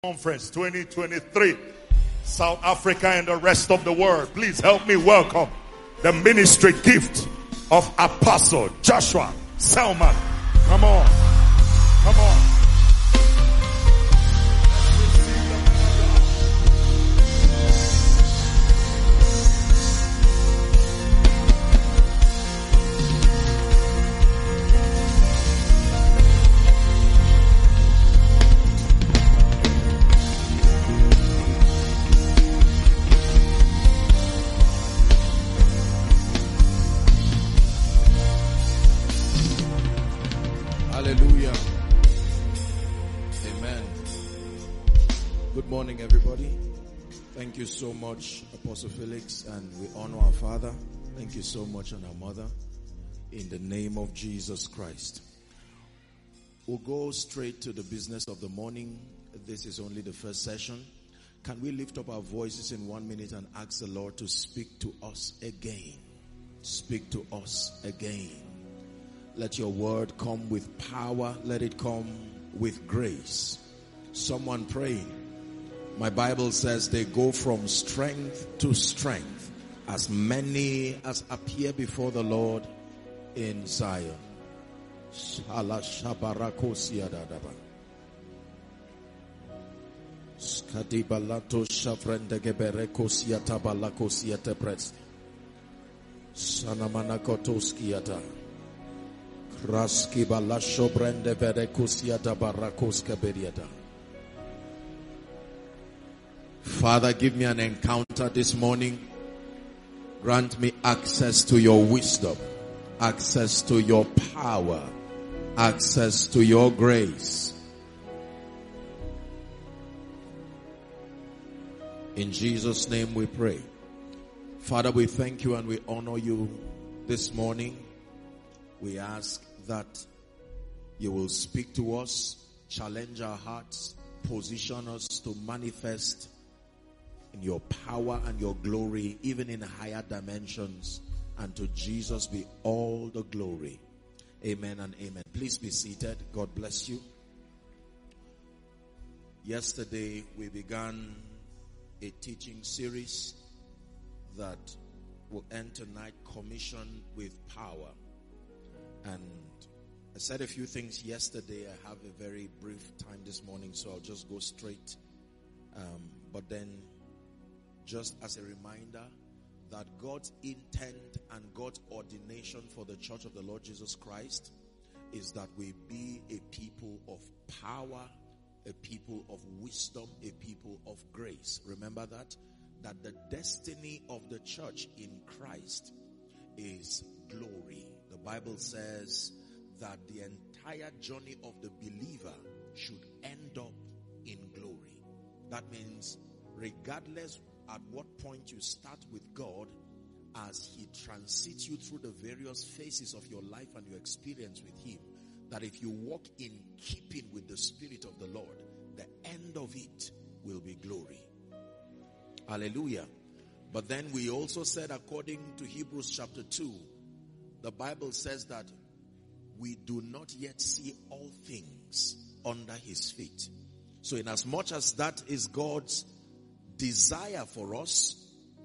Conference 2023, South Africa and the rest of the world. Please help me welcome the ministry gift of Apostle Joshua Selman. Come on. Come on. Hallelujah. Amen. Good morning, everybody. Thank you so much, Apostle Felix, and we honor our Father. Thank you so much, and our Mother, in the name of Jesus Christ. We'll go straight to the business of the morning. This is only the first session. Can we lift up our voices in 1 minute and ask the Lord to speak to us again? Speak to us again. Let your word come with power. Let it come with grace. Someone pray. My Bible says they go from strength to strength, as many as appear before the Lord in Zion. Father, give me an encounter this morning. Grant me access to your wisdom, access to your power, access to your grace. In Jesus' name we pray. Father, we thank you and we honor you this morning. We ask that you will speak to us, challenge our hearts, position us to manifest in your power and your glory, even in higher dimensions. And to Jesus be all the glory. Amen and amen. Please be seated. God bless you. Yesterday we began a teaching series that will end tonight, Commission with Power. And I said a few things yesterday. I have a very brief time this morning, so I'll just go straight. But then, just as a reminder that God's intent and God's ordination for the Church of the Lord Jesus Christ is that we be a people of power, a people of wisdom, a people of grace. Remember that the destiny of the church in Christ is glory. The Bible says that the entire journey of the believer should end up in glory. That means regardless at what point you start with God, as He transits you through the various phases of your life and your experience with Him, that if you walk in keeping with the Spirit of the Lord, the end of it will be glory. Hallelujah. But then we also said, according to Hebrews chapter 2, the Bible says that we do not yet see all things under His feet. So in as much as that is God's desire for us,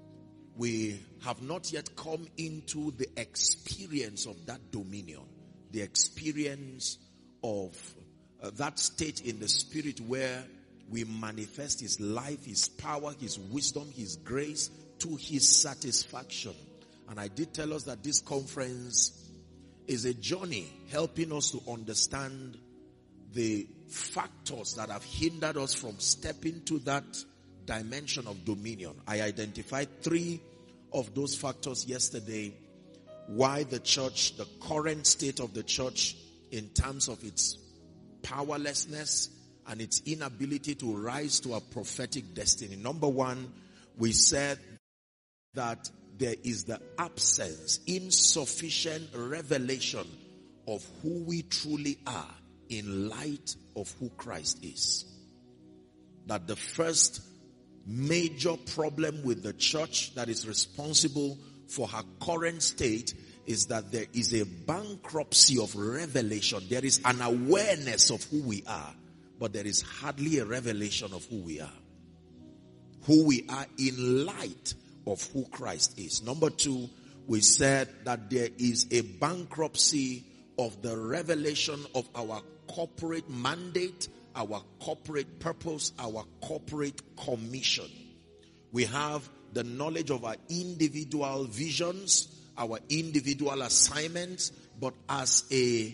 we have not yet come into the experience of that dominion, the experience of that state in the Spirit where we manifest His life, His power, His wisdom, His grace to His satisfaction. And I did tell us that this conference is a journey helping us to understand the factors that have hindered us from stepping to that dimension of dominion. I identified 3 of those factors yesterday. Why the church, the current state of the church in terms of its powerlessness and its inability to rise to a prophetic destiny. Number 1, we said that there is the absence, insufficient revelation of who we truly are in light of who Christ is. That the first major problem with the church that is responsible for her current state is that there is a bankruptcy of revelation. There is an awareness of who we are, but there is hardly a revelation of who we are. Who we are in light of who Christ is. Number two, we said that there is a bankruptcy of the revelation of our corporate mandate, our corporate purpose, our corporate commission. We have the knowledge of our individual visions, our individual assignments, but as a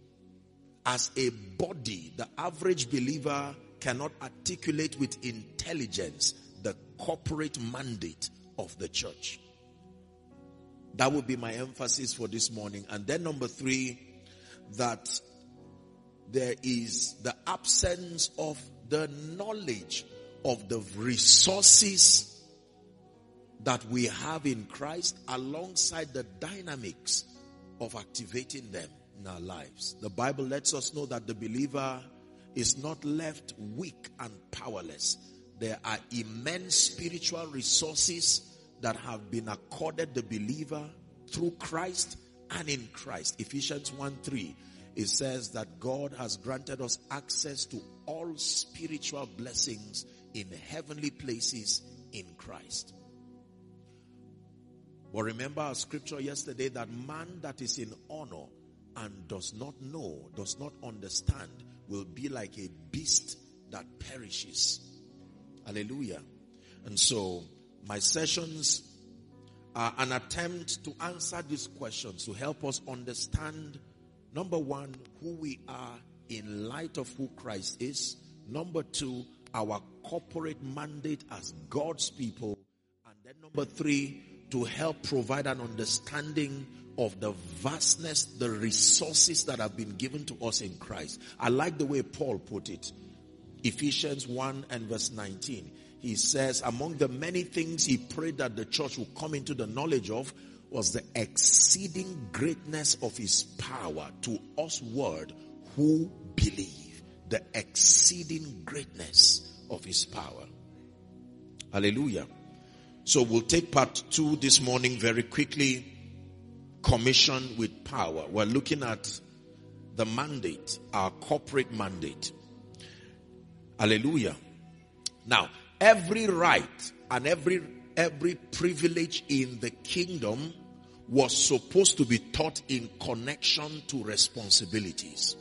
body, the average believer cannot articulate with intelligence the corporate mandate of the church. That would be my emphasis for this morning. And then number three, that there is the absence of the knowledge of the resources that we have in Christ alongside the dynamics of activating them in our lives. The Bible lets us know that the believer is not left weak and powerless. There are immense spiritual resources that have been accorded the believer through Christ and in Christ. Ephesians 1:3, it says that God has granted us access to all spiritual blessings in heavenly places in Christ. But remember our scripture yesterday that man that is in honor and does not know, does not understand, will be like a beast that perishes. Hallelujah. And so my sessions are an attempt to answer these questions, to help us understand, number one, who we are in light of who Christ is. Number two, our corporate mandate as God's people. And then number three, to help provide an understanding of the vastness, the resources that have been given to us in Christ. I like the way Paul put it. Ephesians 1 and verse 19. He says, among the many things he prayed that the church would come into the knowledge of was the exceeding greatness of his power to usward who believe. The exceeding greatness of his power. Hallelujah. So we'll take part 2 this morning very quickly. Commission with power. We're looking at the mandate, our corporate mandate. Hallelujah. Now, every right and every privilege in the kingdom was supposed to be taught in connection to responsibilities.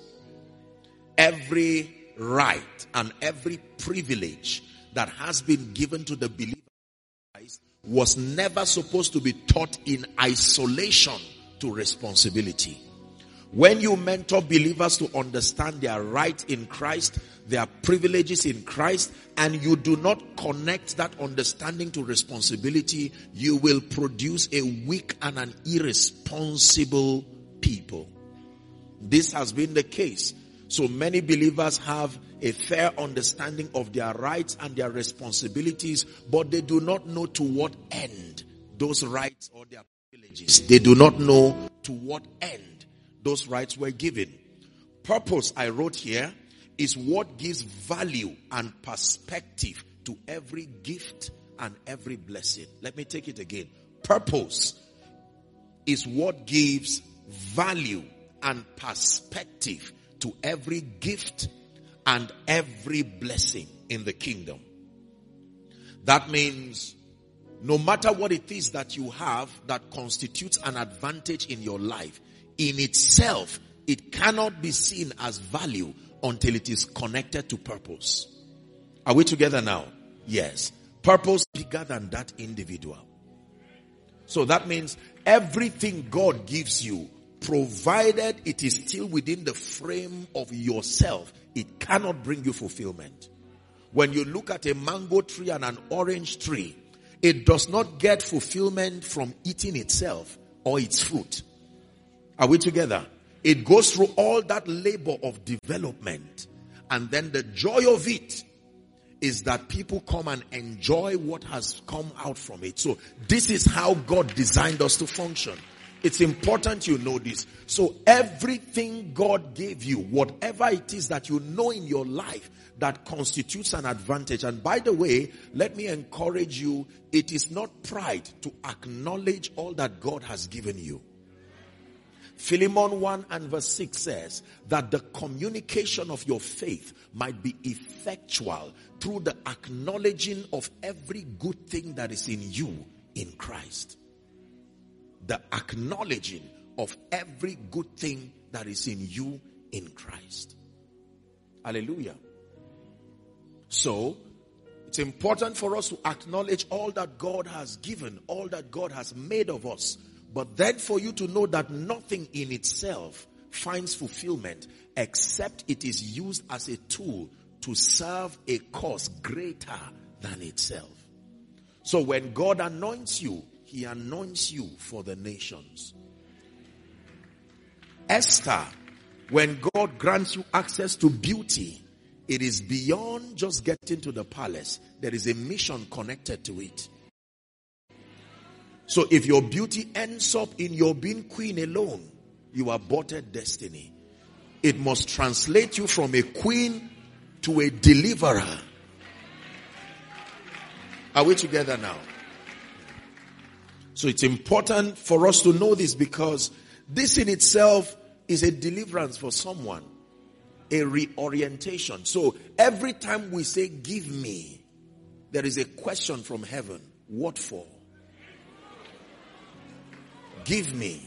Every right and every privilege that has been given to the believer was never supposed to be taught in isolation to responsibility. When you mentor believers to understand their right in Christ, their privileges in Christ, and you do not connect that understanding to responsibility, you will produce a weak and an irresponsible people. This has been the case. So many believers have a fair understanding of their rights and their responsibilities, but they do not know to what end those rights or their privileges. They do not know to what end those rights were given. Purpose, I wrote here, is what gives value and perspective to every gift and every blessing. Let me take it again. Purpose is what gives value and perspective to every gift and every blessing in the kingdom. That means no matter what it is that you have that constitutes an advantage in your life, in itself, it cannot be seen as value until it is connected to purpose. Are we together now? Yes. Purpose bigger than that individual. So that means everything God gives you, provided it is still within the frame of yourself, it cannot bring you fulfillment. When you look at a mango tree and an orange tree, it does not get fulfillment from eating itself or its fruit. Are we together? It goes through all that labor of development. And then the joy of it is that people come and enjoy what has come out from it. So this is how God designed us to function. It's important you know this. So everything God gave you, whatever it is that you know in your life that constitutes an advantage. And by the way, let me encourage you, it is not pride to acknowledge all that God has given you. Philemon 1 and verse 6 says that the communication of your faith might be effectual through the acknowledging of every good thing that is in you in Christ. The acknowledging of every good thing that is in you in Christ. Hallelujah. So, it's important for us to acknowledge all that God has given, all that God has made of us. But then for you to know that nothing in itself finds fulfillment except it is used as a tool to serve a cause greater than itself. So when God anoints you, he anoints you for the nations. Esther, when God grants you access to beauty, it is beyond just getting to the palace. There is a mission connected to it. So if your beauty ends up in your being queen alone, you aborted destiny. It must translate you from a queen to a deliverer. Are we together now? So it's important for us to know this, because this in itself is a deliverance for someone. A reorientation. So every time we say give me, there is a question from heaven. What for? Give me.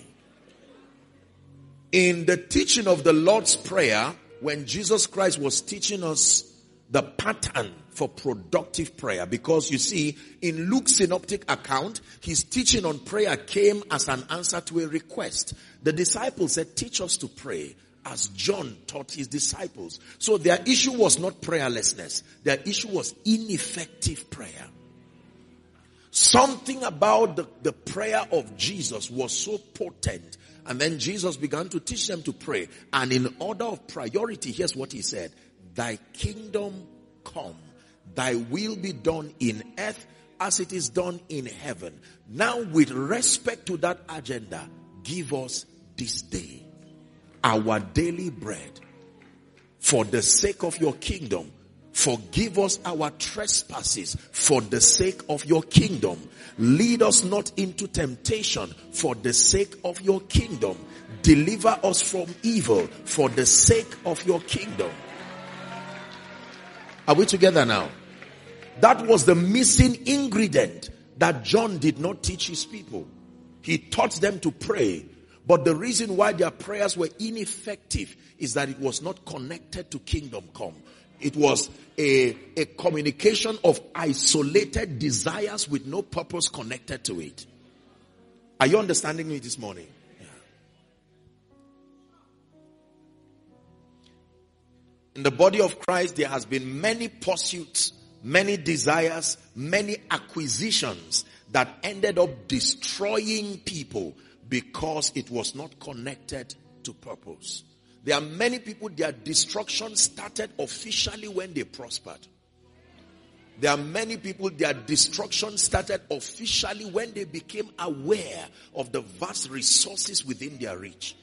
In the teaching of the Lord's Prayer, when Jesus Christ was teaching us the pattern for productive prayer, because you see, in Luke's synoptic account, his teaching on prayer came as an answer to a request. The disciples said, teach us to pray, as John taught his disciples. So their issue was not prayerlessness. Their issue was ineffective prayer. Something about the prayer of Jesus was so potent. And then Jesus began to teach them to pray. And in order of priority, here's what he said. Thy kingdom come. Thy will be done in earth as it is done in heaven. Now, with respect to that agenda, give us this day our daily bread. For the sake of your kingdom, forgive us our trespasses for the sake of your kingdom. Lead us not into temptation for the sake of your kingdom. Deliver us from evil for the sake of your kingdom. Are we together now? That was the missing ingredient that John did not teach his people. He taught them to pray. But the reason why their prayers were ineffective is that it was not connected to kingdom come. It was a communication of isolated desires with no purpose connected to it. Are you understanding me this morning? Yeah. In the body of Christ, there has been many pursuits, many desires, many acquisitions that ended up destroying people because it was not connected to purpose. There are many people, their destruction started officially when they prospered. There are many people, their destruction started officially when they became aware of the vast resources within their reach.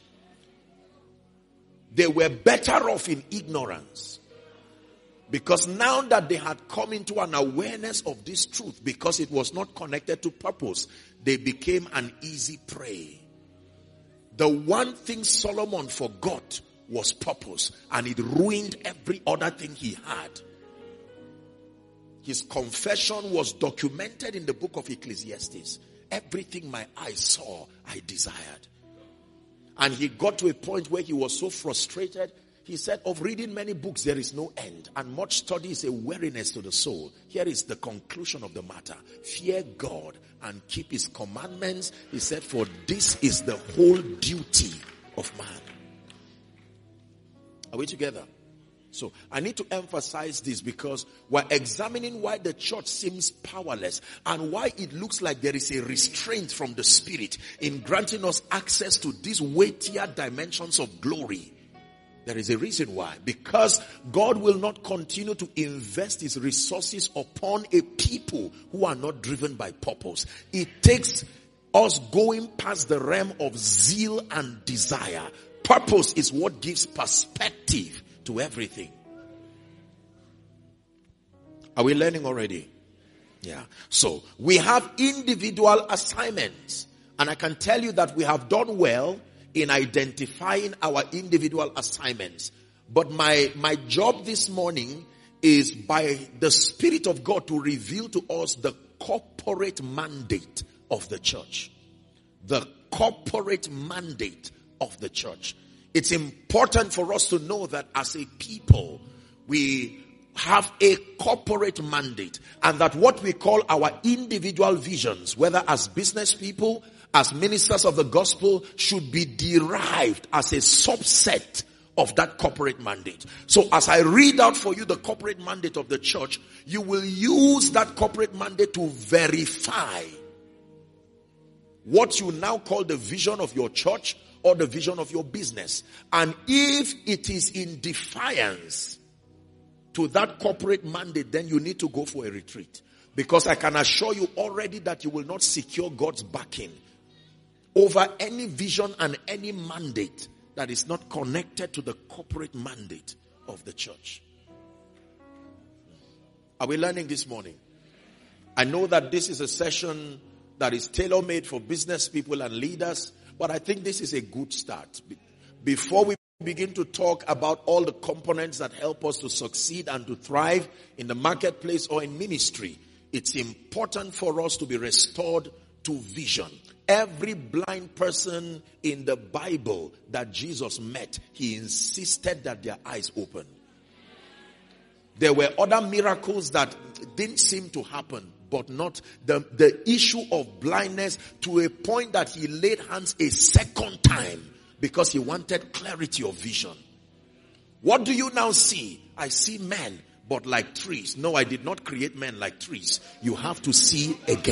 They were better off in ignorance. Because now that they had come into an awareness of this truth, because it was not connected to purpose, they became an easy prey. The one thing Solomon forgot was purpose, and it ruined every other thing he had. His confession was documented in the book of Ecclesiastes. Everything my eyes saw, I desired. And he got to a point where he was so frustrated. He said, of reading many books, there is no end. And much study is a weariness to the soul. Here is the conclusion of the matter. Fear God and keep his commandments. He said, for this is the whole duty of man. Are we together? So I need to emphasize this because we're examining why the church seems powerless and why it looks like there is a restraint from the Spirit in granting us access to these weightier dimensions of glory. There is a reason why. Because God will not continue to invest his resources upon a people who are not driven by purpose. It takes us going past the realm of zeal and desire. Purpose is what gives perspective to everything. Are we learning already? Yeah. So we have individual assignments. And I can tell you that we have done well in identifying our individual assignments. But my job this morning is by the Spirit of God to reveal to us the corporate mandate of the church. The corporate mandate of the church. It's important for us to know that as a people, we have a corporate mandate, and that what we call our individual visions, whether as business people, as ministers of the gospel, should be derived as a subset of that corporate mandate. So as I read out for you the corporate mandate of the church, you will use that corporate mandate to verify what you now call the vision of your church or the vision of your business. And if it is in defiance to that corporate mandate, then you need to go for a retreat. Because I can assure you already that you will not secure God's backing over any vision and any mandate that is not connected to the corporate mandate of the church. Are we learning this morning? I know that this is a session that is tailor-made for business people and leaders, but I think this is a good start. Before we begin to talk about all the components that help us to succeed and to thrive in the marketplace or in ministry, it's important for us to be restored to vision. Every blind person in the Bible that Jesus met, he insisted that their eyes opened. There were other miracles that didn't seem to happen, but not the issue of blindness, to a point that he laid hands a second time because he wanted clarity of vision. What do you now see? I see men, but like trees. No, I did not create men like trees. You have to see again.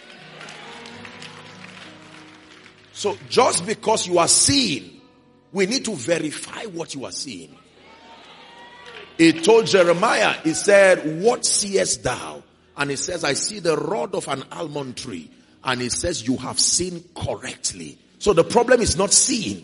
So just because you are seeing, we need to verify what you are seeing. He told Jeremiah, he said, what seest thou? And he says, I see the rod of an almond tree. And he says, you have seen correctly. So the problem is not seeing.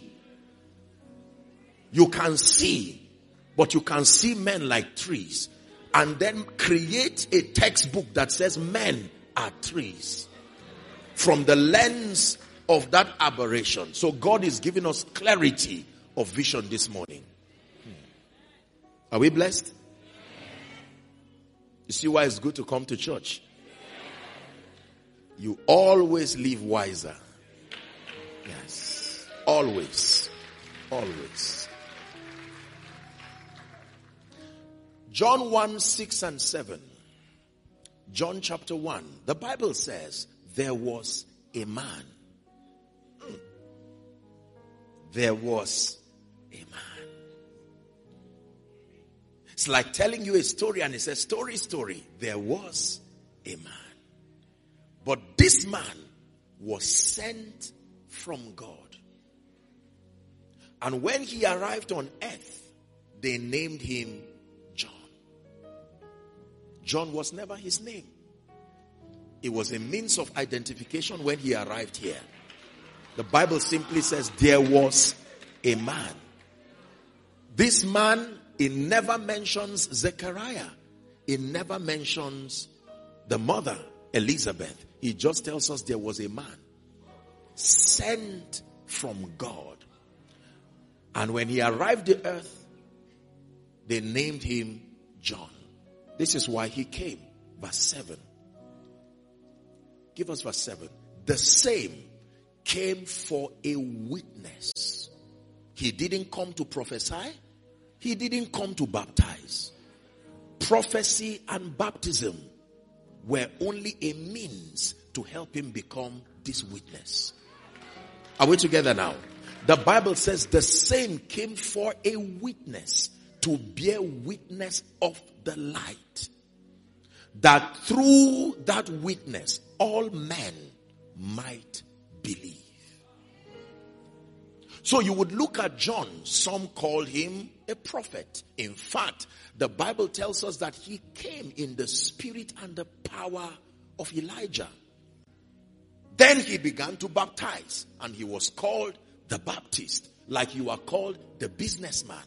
You can see, but you can see men like trees. And then create a textbook that says men are trees from the lens of that aberration. So God is giving us clarity of vision this morning. Are we blessed? You see why it's good to come to church? You always live wiser. Yes. Always. Always. John 1:6-7. John chapter 1. The Bible says, there was a man. There was a man. It's like telling you a story and it says, story. There was a man. But this man was sent from God. And when he arrived on earth, they named him John. John was never his name. It was a means of identification when he arrived here. The Bible simply says there was a man. This man, it never mentions Zechariah. It never mentions the mother, Elizabeth. He just tells us there was a man sent from God. And when he arrived on earth, they named him John. This is why he came. Verse 7. Give us verse 7. The same came for a witness. He didn't come to prophesy. He didn't come to baptize. Prophecy and baptism were only a means to help him become this witness. Are we together now? The Bible says the same came for a witness, to bear witness of the light, that through that witness all men might believe. So you would look at John. Some called him a prophet. In fact, the Bible tells us that he came in the spirit and the power of Elijah. Then he began to baptize, and he was called the Baptist, like you are called the businessman.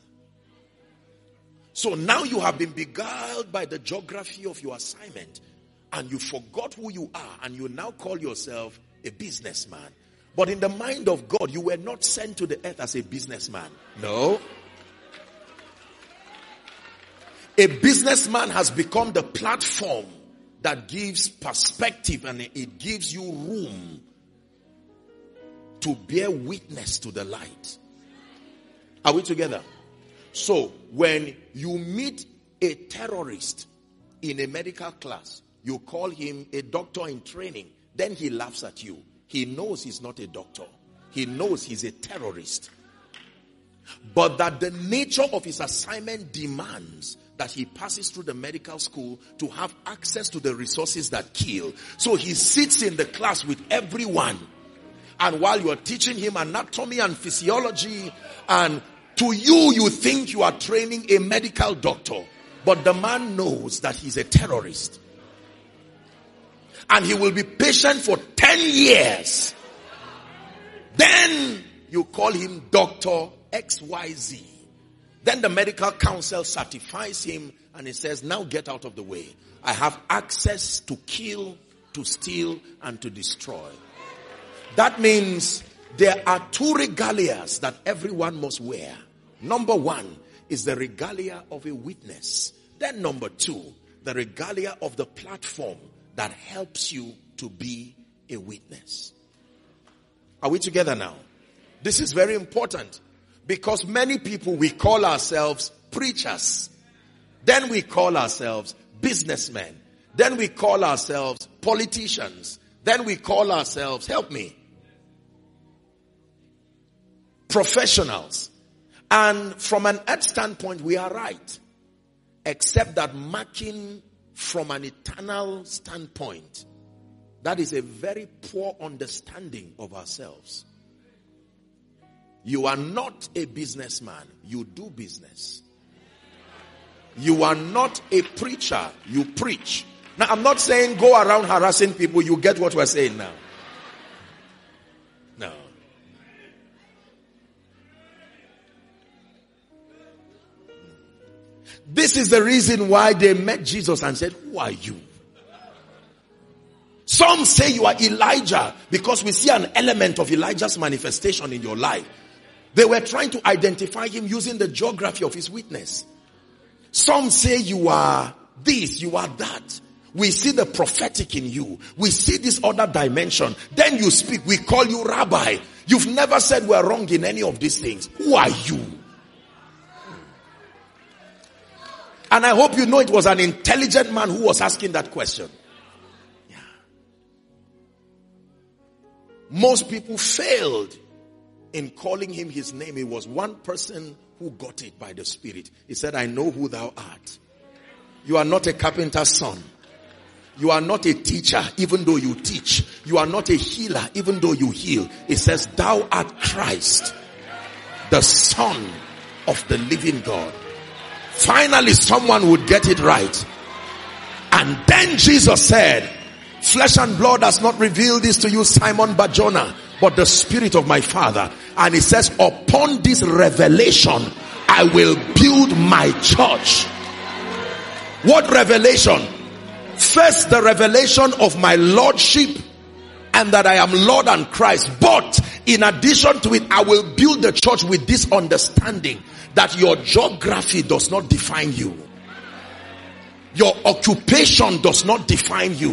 So now you have been beguiled by the geography of your assignment, and you forgot who you are, and you now call yourself a businessman. But in the mind of God, you were not sent to the earth as a businessman. No. A businessman has become the platform that gives perspective, and it gives you room to bear witness to the light. Are we together? So, when you meet a terrorist in a medical class, you call him a doctor in training, then he laughs at you. He knows he's not a doctor. He knows he's a terrorist. But that the nature of his assignment demands that he passes through the medical school to have access to the resources that kill. So he sits in the class with everyone. And while you are teaching him anatomy and physiology, and to you, you think you are training a medical doctor. But the man knows that he's a terrorist. And he will be patient for 10 years. Then you call him Dr. XYZ. Then the medical council certifies him and he says, now get out of the way. I have access to kill, to steal, and to destroy. That means there are two regalias that everyone must wear. Number one is the regalia of a witness. Then number two, the regalia of the platform that helps you to be a witness. Are we together now? This is very important because many people, we call ourselves preachers. Then we call ourselves businessmen. Then we call ourselves politicians. Then we call ourselves, help me, professionals. And from an earth standpoint, we are right. Except that marking from an eternal standpoint, that is a very poor understanding of ourselves. You are not a businessman. You do business. You are not a preacher. You preach. Now, I'm not saying go around harassing people. You get what we're saying now. No. This is the reason why they met Jesus and said, who are you? Some say you are Elijah because we see an element of Elijah's manifestation in your life. They were trying to identify him using the geography of his witness. Some say you are this, you are that. We see the prophetic in you. We see this other dimension. Then you speak. We call you rabbi. You've never said we're wrong in any of these things. Who are you? And I hope you know it was an intelligent man who was asking that question. Yeah. Most people failed in calling him his name. It was one person who got it by the Spirit. He said, I know who thou art. You are not a carpenter's son. You are not a teacher, even though you teach. You are not a healer, even though you heal. It says, thou art Christ, the Son of the living God. Finally, someone would get it right. And then Jesus said, flesh and blood has not revealed this to you, Simon Barjona, but the Spirit of my Father. And he says, upon this revelation, I will build my church. What revelation? First, the revelation of my lordship and that I am Lord and Christ. But in addition to it, I will build the church with this understanding that your geography does not define you. Your occupation does not define you.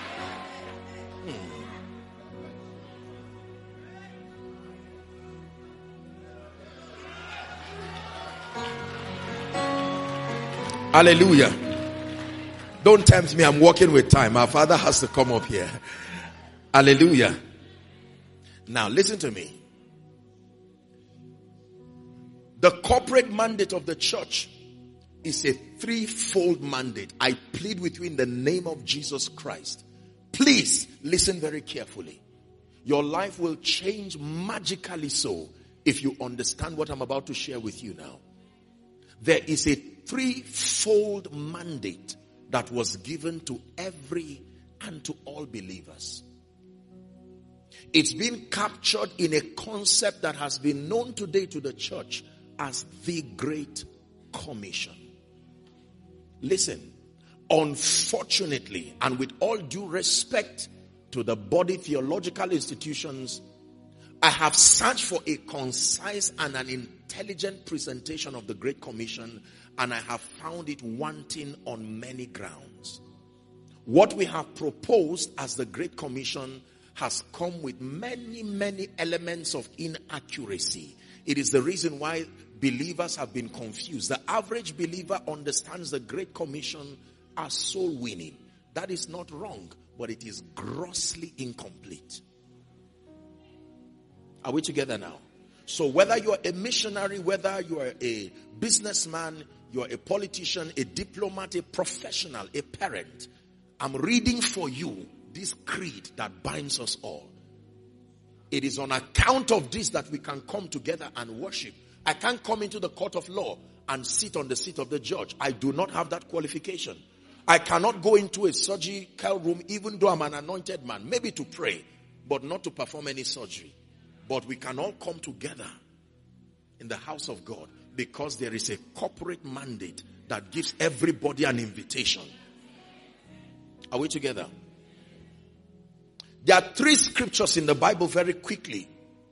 Hallelujah. Don't tempt me. I'm working with time. Our father has to come up here. Hallelujah. Now listen to me. The corporate mandate of the church is a threefold mandate. I plead with you in the name of Jesus Christ. Please listen very carefully. Your life will change magically so if you understand what I'm about to share with you now. There is a threefold mandate that was given to every and to all believers. It's been captured in a concept that has been known today to the church as the Great Commission. Listen, unfortunately, and with all due respect to the body theological institutions, I have searched for a concise and an intelligent presentation of the Great Commission, and I have found it wanting on many grounds. What we have proposed as the Great Commission has come with many elements of inaccuracy. It is the reason why believers have been confused. The average believer understands the Great Commission as soul winning. That is not wrong, but it is grossly incomplete. Are we together now? So whether you're a missionary, whether you're a businessman, you're a politician, a diplomat, a professional, a parent, I'm reading for you this creed that binds us all. It is on account of this that we can come together and worship. I can't come into the court of law and sit on the seat of the judge. I do not have that qualification. I cannot go into a surgical room even though I'm an anointed man, maybe to pray, but not to perform any surgery. But we can all come together in the house of God because there is a corporate mandate that gives everybody an invitation. Are we together? There are 3 scriptures in the Bible very quickly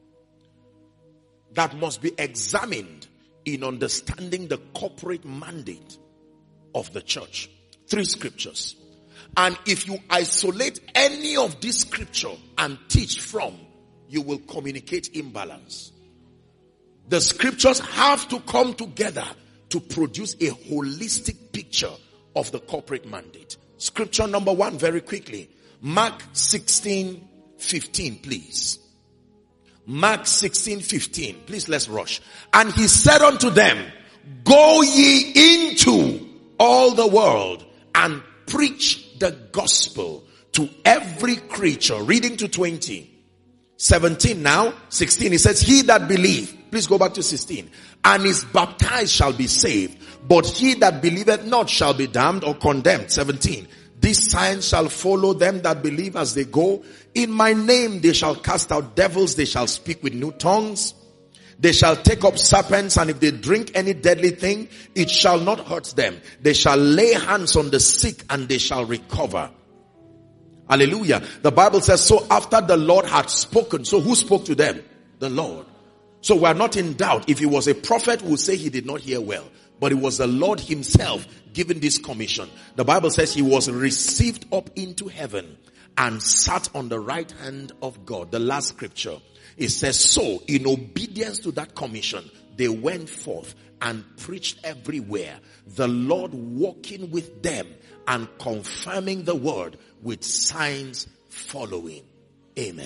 that must be examined in understanding the corporate mandate of the church. 3 scriptures. And if you isolate any of this scripture and teach from, you will communicate imbalance. The scriptures have to come together to produce a holistic picture of the corporate mandate. Scripture number 1, very quickly. Mark 16:15, please. Mark 16:15. Please, let's rush. And he said unto them, go ye into all the world and preach the gospel to every creature. Reading to 20. 17 now, 16, he says, he that believe, please go back to 16, and is baptized shall be saved, but he that believeth not shall be damned or condemned. 17, these signs shall follow them that believe as they go. In my name they shall cast out devils, they shall speak with new tongues, they shall take up serpents, and if they drink any deadly thing, it shall not hurt them. They shall lay hands on the sick and they shall recover. Hallelujah. The Bible says, so after the Lord had spoken, so who spoke to them? The Lord. So we are not in doubt. If he was a prophet, we would say he did not hear well. But it was the Lord himself giving this commission. The Bible says he was received up into heaven and sat on the right hand of God. The last scripture. It says, so in obedience to that commission, they went forth and preached everywhere. The Lord walking with them and confirming the word with signs following. Amen.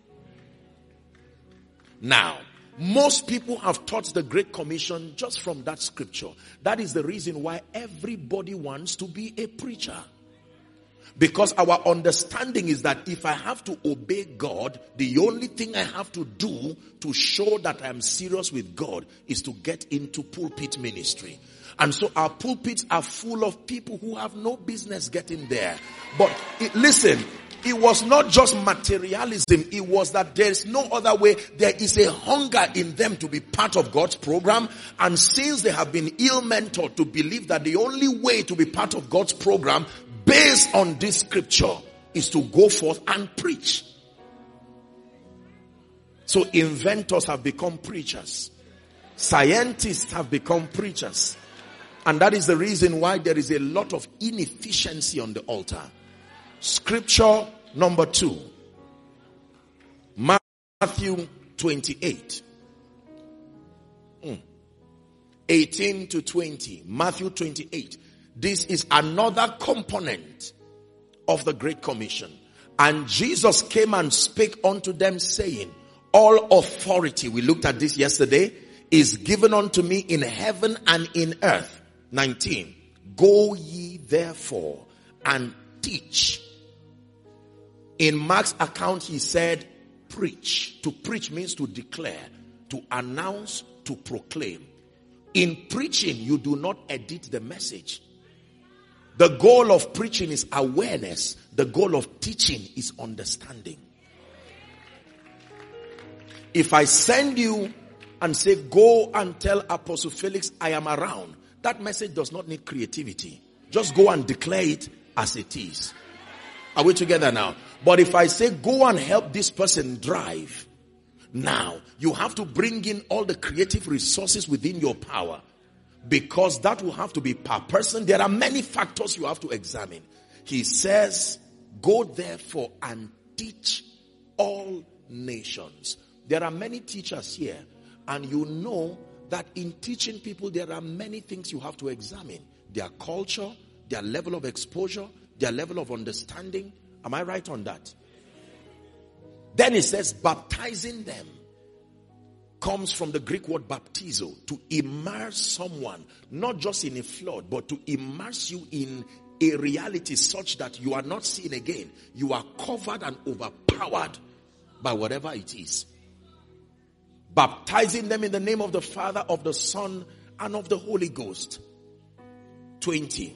Now, most people have taught the Great Commission just from that scripture. That is the reason why everybody wants to be a preacher. Because our understanding is that if I have to obey God, the only thing I have to do to show that I am serious with God is to get into pulpit ministry. And so our pulpits are full of people who have no business getting there. But listen, it was not just materialism. It was that there is no other way. There is a hunger in them to be part of God's program. And since they have been ill-mentored to believe that the only way to be part of God's program based on this scripture is to go forth and preach. So inventors have become preachers. Scientists have become preachers. And that is the reason why there is a lot of inefficiency on the altar. Scripture number 2. Matthew 28. 18 to 20. Matthew 28. This is another component of the Great Commission. And Jesus came and spake unto them, saying, all authority, we looked at this yesterday, is given unto me in heaven and in earth. 19. Go ye therefore and teach. In Mark's account, he said, preach. To preach means to declare, to announce, to proclaim. In preaching, you do not edit the message. The goal of preaching is awareness. The goal of teaching is understanding. If I send you and say, go and tell Apostle Felix I am around, that message does not need creativity. Just go and declare it as it is. Are we together now? But if I say, go and help this person drive, Now, you have to bring in all the creative resources within your power, because that will have to be per person. There are many factors you have to examine. He says, go therefore and teach all nations. There are many teachers here, and you know that in teaching people, there are many things you have to examine. Their culture, their level of exposure, their level of understanding. Am I right on that? Then it says, baptizing them comes from the Greek word baptizo, to immerse someone, not just in a flood, but to immerse you in a reality such that you are not seen again. You are covered and overpowered by whatever it is. Baptizing them in the name of the Father, of the Son, and of the Holy Ghost. 20.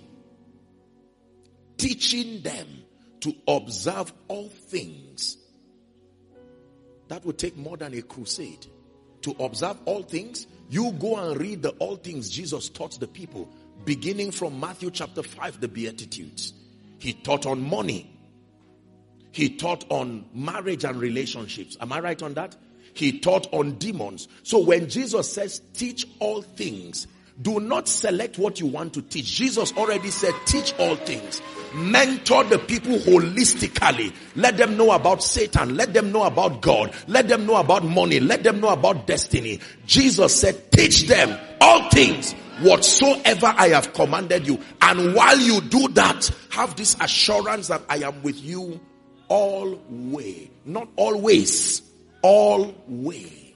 Teaching them to observe all things. That would take more than a crusade. To observe all things. You go and read the all things Jesus taught the people. Beginning from Matthew chapter 5, the Beatitudes. He taught on money. He taught on marriage and relationships. Am I right on that? He taught on demons. So when Jesus says, teach all things, do not select what you want to teach. Jesus already said, teach all things. Mentor the people holistically. Let them know about Satan. Let them know about God. Let them know about money. Let them know about destiny. Jesus said, teach them all things whatsoever I have commanded you. And while you do that, have this assurance that I am with you always. Not always. Always.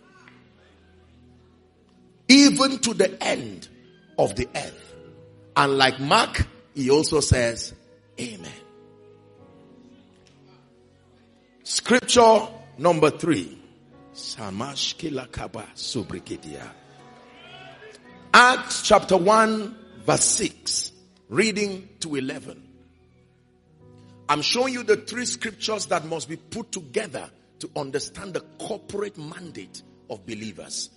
Even to the end of the earth. And like Mark, he also says, amen. Scripture number 3. Acts chapter 1 verse 6. Reading to 11. I'm showing you the 3 scriptures that must be put together to understand the corporate mandate of believers.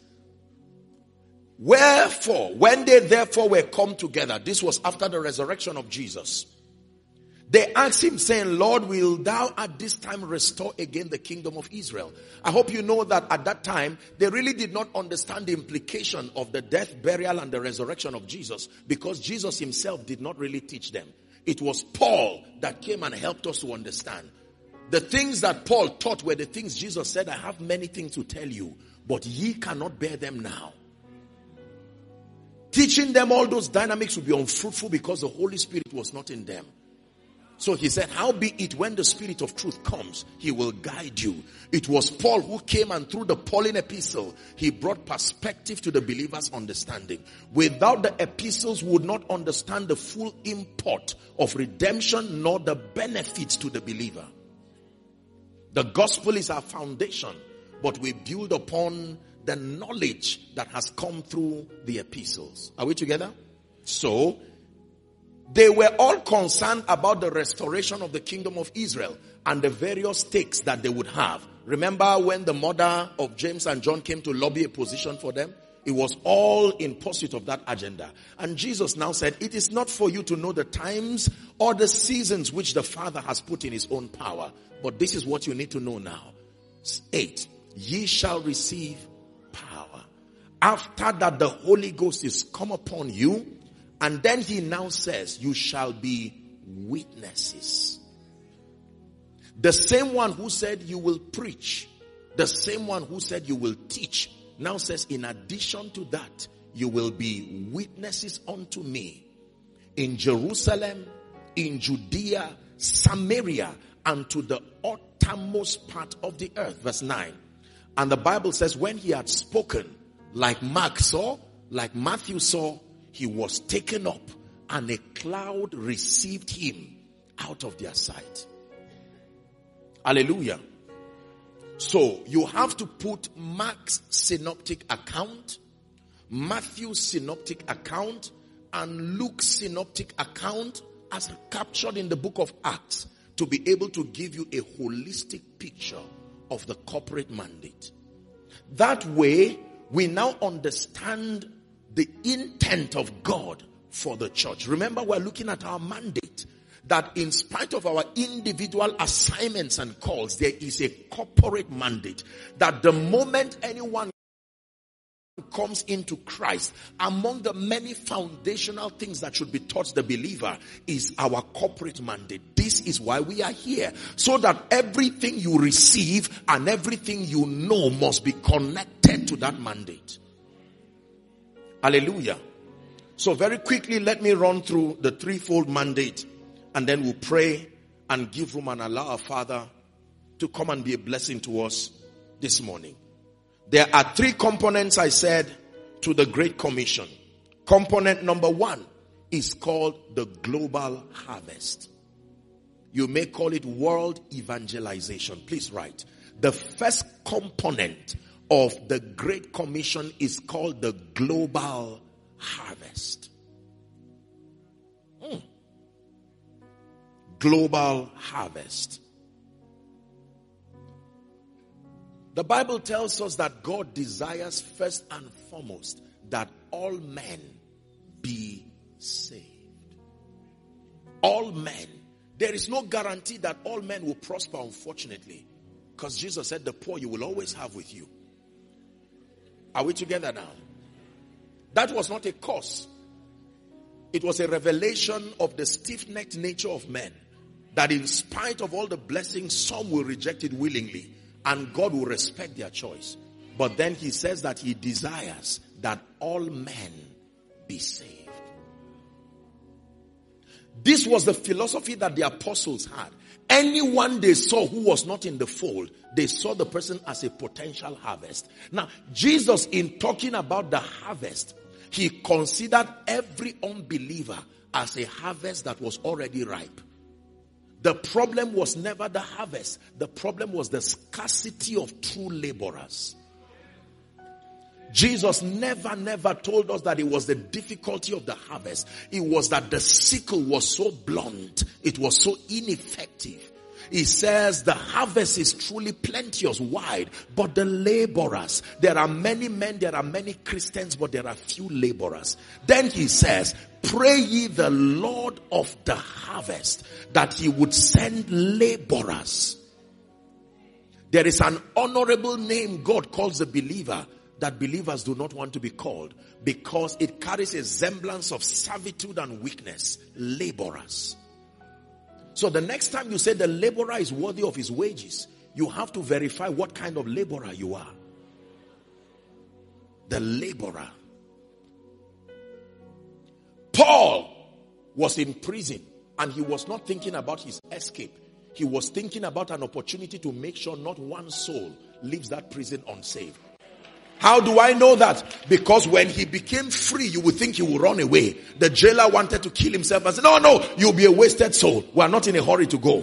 Wherefore, when they therefore were come together, this was after the resurrection of Jesus, they asked him saying, Lord, will thou at this time restore again the kingdom of Israel? I hope you know that at that time, they really did not understand the implication of the death, burial, and the resurrection of Jesus, because Jesus himself did not really teach them. It was Paul that came and helped us to understand. The things that Paul taught were the things Jesus said, I have many things to tell you, but ye cannot bear them now. Teaching them all those dynamics would be unfruitful because the Holy Spirit was not in them. So he said, howbeit when the Spirit of truth comes, he will guide you. It was Paul who came, and through the Pauline epistle, he brought perspective to the believer's understanding. Without the epistles, we would not understand the full import of redemption nor the benefits to the believer. The gospel is our foundation, but we build upon the knowledge that has come through the epistles. Are we together? So, they were all concerned about the restoration of the kingdom of Israel and the various stakes that they would have. Remember when the mother of James and John came to lobby a position for them? It was all in pursuit of that agenda. And Jesus now said, it is not for you to know the times or the seasons which the Father has put in his own power. But this is what you need to know now. 8. Ye shall receive power. After that, the Holy Ghost is come upon you. And then he now says, you shall be witnesses. The same one who said you will preach, the same one who said you will teach, now says, in addition to that, you will be witnesses unto me in Jerusalem, in Judea, Samaria, and to the uttermost part of the earth. Verse 9. And the Bible says, when he had spoken, like Mark saw, like Matthew saw, he was taken up, and a cloud received him out of their sight. Hallelujah. So you have to put Mark's synoptic account, Matthew's synoptic account, and Luke's synoptic account as captured in the book of Acts to be able to give you a holistic picture of the corporate mandate. That way, we now understand the intent of God for the church. Remember, we're looking at our mandate. that in spite of our individual assignments and calls, there is a corporate mandate. That the moment anyone comes into Christ, among the many foundational things that should be taught the believer is our corporate mandate. This is why we are here. So that everything you receive and everything you know must be connected to that mandate. Hallelujah. So very quickly, let me run through the threefold mandate, and then we'll pray and give room and allow our Father to come and be a blessing to us this morning. There are three components, I said, to the Great Commission. Component number one is called the global harvest. You may call it world evangelization. Please write. The first component of the Great Commission is called the global harvest. Global harvest. The Bible tells us that God desires first and foremost that all men be saved. All men. There is no guarantee that all men will prosper, unfortunately. Because Jesus said the poor you will always have with you. Are we together now? That was not a curse. It was a revelation of the stiff-necked nature of men. That in spite of all the blessings, some will reject it willingly. And God will respect their choice. But then he says that he desires that all men be saved. This was the philosophy that the apostles had. Anyone they saw who was not in the fold, they saw the person as a potential harvest. Now, Jesus, in talking about the harvest, he considered every unbeliever as a harvest that was already ripe. The problem was never the harvest. The problem was the scarcity of true laborers. Jesus never told us that it was the difficulty of the harvest. It was that the sickle was so blunt. It was so ineffective. He says the harvest is truly plenteous, wide, but the laborers, there are many men, there are many Christians, but there are few laborers. Then he says, pray ye the Lord of the harvest that he would send laborers. There is an honorable name God calls the believer that believers do not want to be called because it carries a semblance of servitude and weakness. Laborers. So the next time you say the laborer is worthy of his wages, you have to verify what kind of laborer you are. The laborer. Paul was in prison and he was not thinking about his escape. He was thinking about an opportunity to make sure not one soul leaves that prison unsaved. How do I know that? Because when he became free, you would think he would run away. The jailer wanted to kill himself and said, no, you'll be a wasted soul. We are not in a hurry to go.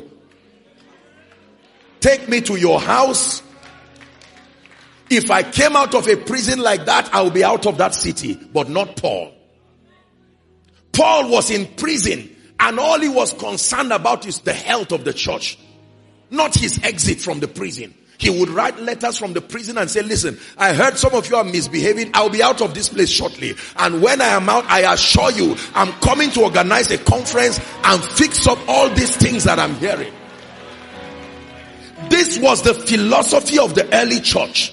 Take me to your house. If I came out of a prison like that, I will be out of that city. But not Paul. Paul was in prison and all he was concerned about is the health of the church. Not his exit from the prison. He would write letters from the prison and say, listen, I heard some of you are misbehaving. I'll be out of this place shortly. And when I am out, I assure you, I'm coming to organize a conference and fix up all these things that I'm hearing. This was the philosophy of the early church.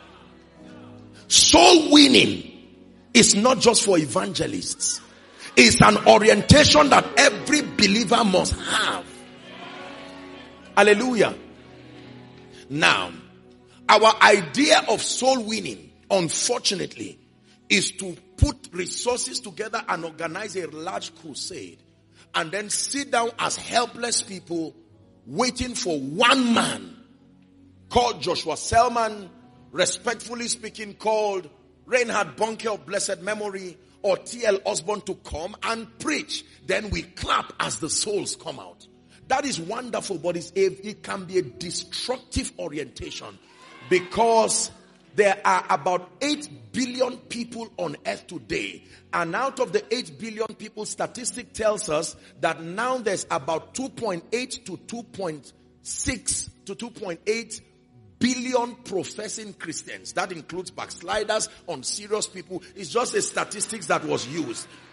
Soul winning is not just for evangelists. It's an orientation that every believer must have. Hallelujah. Now, our idea of soul winning, unfortunately, is to put resources together and organize a large crusade and then sit down as helpless people waiting for one man called Joshua Selman, respectfully speaking called Reinhard Bonnke of blessed memory, or T.L. Osborne to come and preach. Then we clap as the souls come out. That is wonderful, but it can be a destructive orientation because there are about 8 billion people on earth today. And out of the 8 billion people, statistic tells us that now there's about 2.8 to 2.6 to 2.8 billion professing Christians. That includes backsliders, unserious people. It's just a statistics that was used.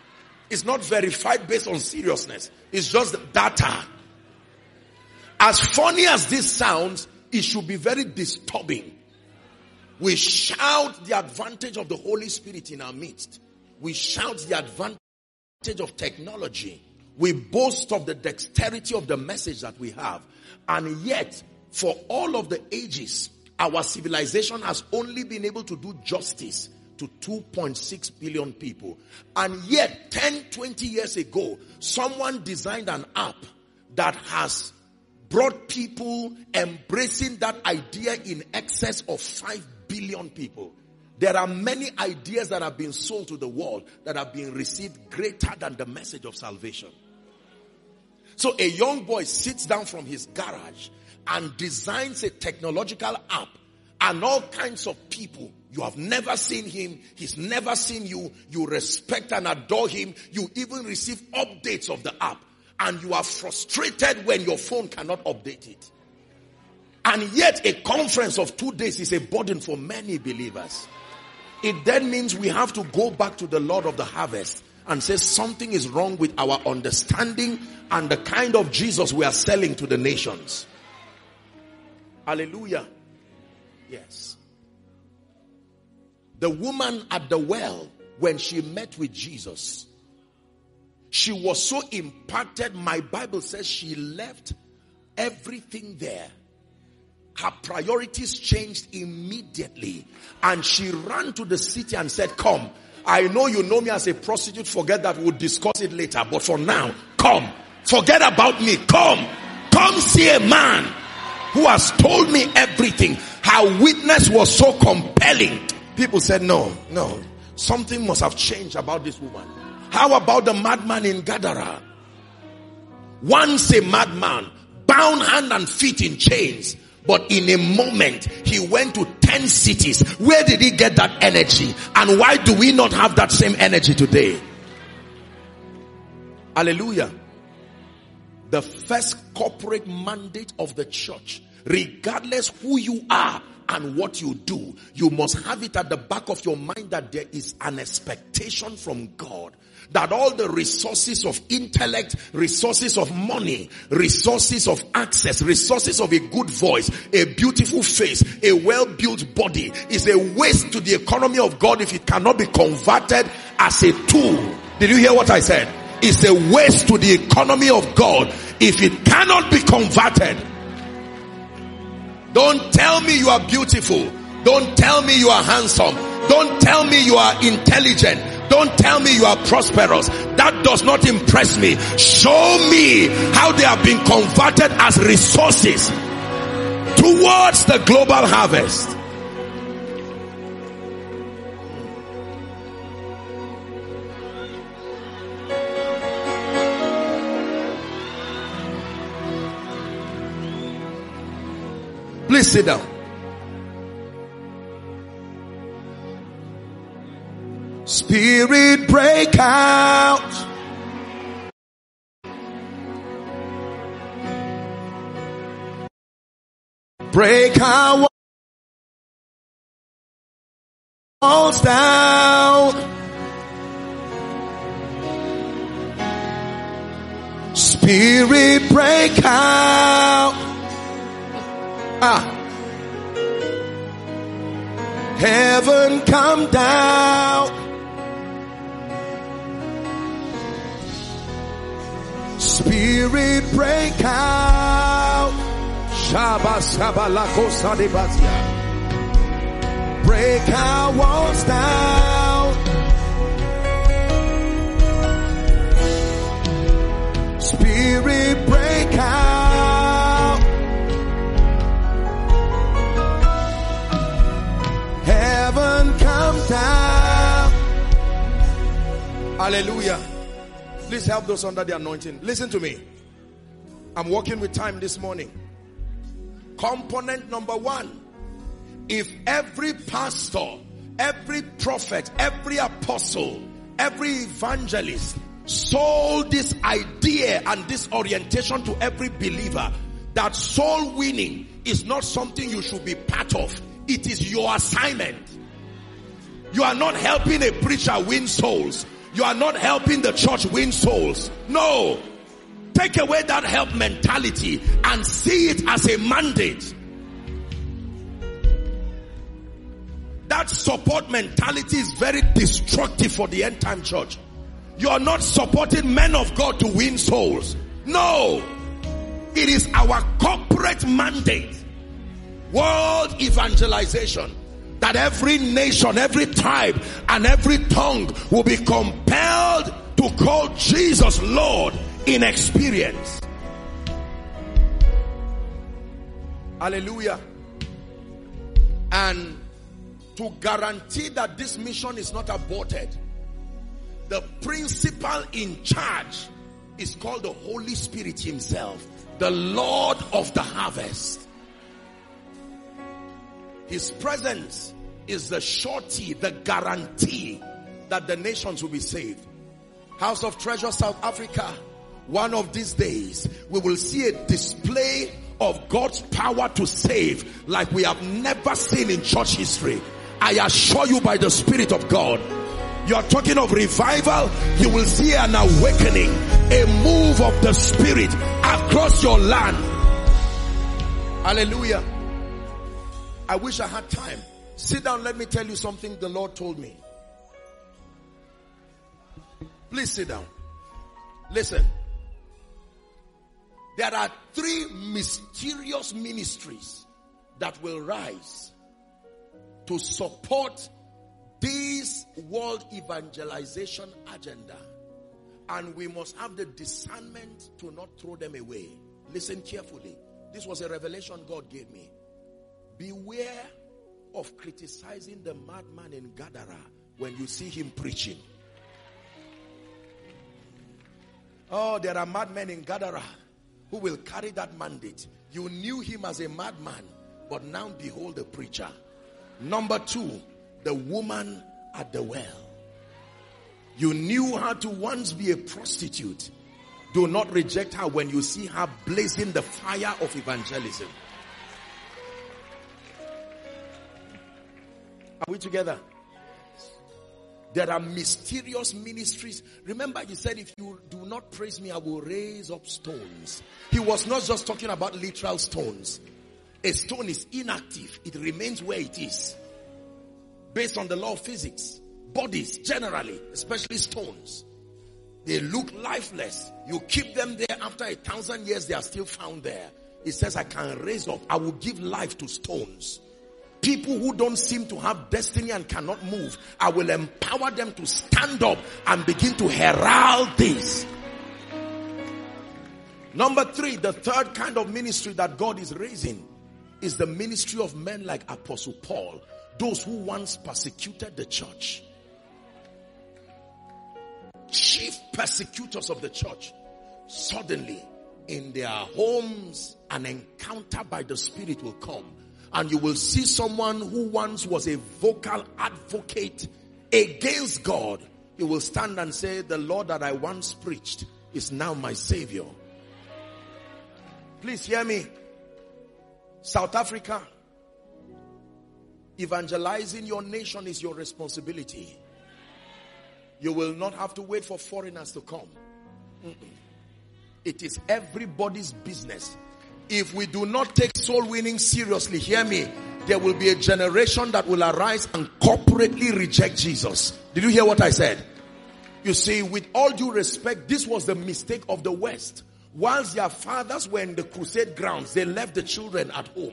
It's not verified based on seriousness. It's just data. As funny as this sounds, it should be very disturbing. We shout the advantage of the Holy Spirit in our midst. We shout the advantage of technology. We boast of the dexterity of the message that we have. And yet, for all of the ages, our civilization has only been able to do justice to 2.6 billion people. And yet, 10, 20 years ago, someone designed an app that has brought people embracing that idea in excess of 5 billion people. There are many ideas that have been sold to the world that have been received greater than the message of salvation. So a young boy sits down from his garage and designs a technological app, and all kinds of people, you have never seen him, he's never seen you, you respect and adore him, you even receive updates of the app, and you are frustrated when your phone cannot update it. And yet a conference of 2 days is a burden for many believers. It then means we have to go back to the Lord of the harvest and say something is wrong with our understanding and the kind of Jesus we are selling to the nations. Hallelujah. Yes. The woman at the well, when she met with Jesus, she was so impacted. My Bible says she left everything there. Her priorities changed immediately. And she ran to the city and said, come. I know you know me as a prostitute. Forget that. We'll discuss it later. But for now, come. Forget about me. Come. Come see a man who has told me everything. Her witness was so compelling. People said, no. Something must have changed about this woman. How about the madman in Gadara? Once a madman, bound hand and feet in chains. But in a moment, he went to 10 cities. Where did he get that energy? And why do we not have that same energy today? Hallelujah. The first corporate mandate of the church, regardless who you are and what you do, you must have it at the back of your mind that there is an expectation from God. That all the resources of intellect, resources of money, resources of access, resources of a good voice, a beautiful face, a well-built body is a waste to the economy of God if it cannot be converted as a tool. Did you hear what I said? It's a waste to the economy of God if it cannot be converted. Don't tell me you are beautiful. Don't tell me you are handsome. Don't tell me you are intelligent. Don't tell me you are prosperous. That does not impress me. Show me how they have been converted as resources towards the global harvest. Please sit down. Spirit, break out. Break our walls down. Spirit, break out. Heaven come down. Spirit break out. Break our walls down. Spirit break out. Heaven come down. Hallelujah. Please help those under the anointing. Listen to me. I'm working with time this morning. Component number 1. If every pastor, every prophet, every apostle, every evangelist sold this idea and this orientation to every believer, that soul winning is not something you should be part of. It is your assignment. You are not helping a preacher win souls. you are not helping the church win souls. No. Take away that help mentality and see it as a mandate. That support mentality is very destructive for the end time church. You are not supporting men of God to win souls. No. It is our corporate mandate. World evangelization. That every nation, every tribe, and every tongue will be compelled to call Jesus Lord in experience. Hallelujah. And to guarantee that this mission is not aborted, the principal in charge is called the Holy Spirit himself, the Lord of the harvest. His presence is the surety, the guarantee that the nations will be saved. House of Treasure South Africa, one of these days we will see a display of God's power to save like we have never seen in church history. I assure you by the Spirit of God. You are talking of revival, you will see an awakening, a move of the Spirit across your land. Hallelujah. I wish I had time. Sit down, let me tell you something the Lord told me. Please sit down. Listen. There are 3 mysterious ministries that will rise to support this world evangelization agenda. And we must have the discernment to not throw them away. Listen carefully. This was a revelation God gave me. Beware of criticizing the madman in Gadara when you see him preaching. Oh, there are madmen in Gadara who will carry that mandate. You knew him as a madman, but now behold the preacher. Number 2, the woman at the well. You knew her to once be a prostitute. Do not reject her when you see her blazing the fire of evangelism. Are we together? There are mysterious ministries. Remember, he said, if you do not praise me, I will raise up stones. He was not just talking about literal stones. A stone is inactive. It remains where it is. Based on the law of physics. Bodies, generally, especially stones, they look lifeless. You keep them there, after 1,000 years, they are still found there. It says, I can raise up. I will give life to stones. People who don't seem to have destiny and cannot move, I will empower them to stand up and begin to herald this. Number 3, the third kind of ministry that God is raising is the ministry of men like Apostle Paul, those who once persecuted the church. Chief persecutors of the church. Suddenly, in their homes, an encounter by the Spirit will come. And you will see someone who once was a vocal advocate against God. He will stand and say, the Lord that I once preached is now my Savior. Please hear me. South Africa, evangelizing your nation is your responsibility. You will not have to wait for foreigners to come. It is everybody's business. If we do not take soul winning seriously, hear me, there will be a generation that will arise and corporately reject Jesus. Did you hear what I said? You see, with all due respect, this was the mistake of the West. Whilst their fathers were in the crusade grounds, they left the children at home.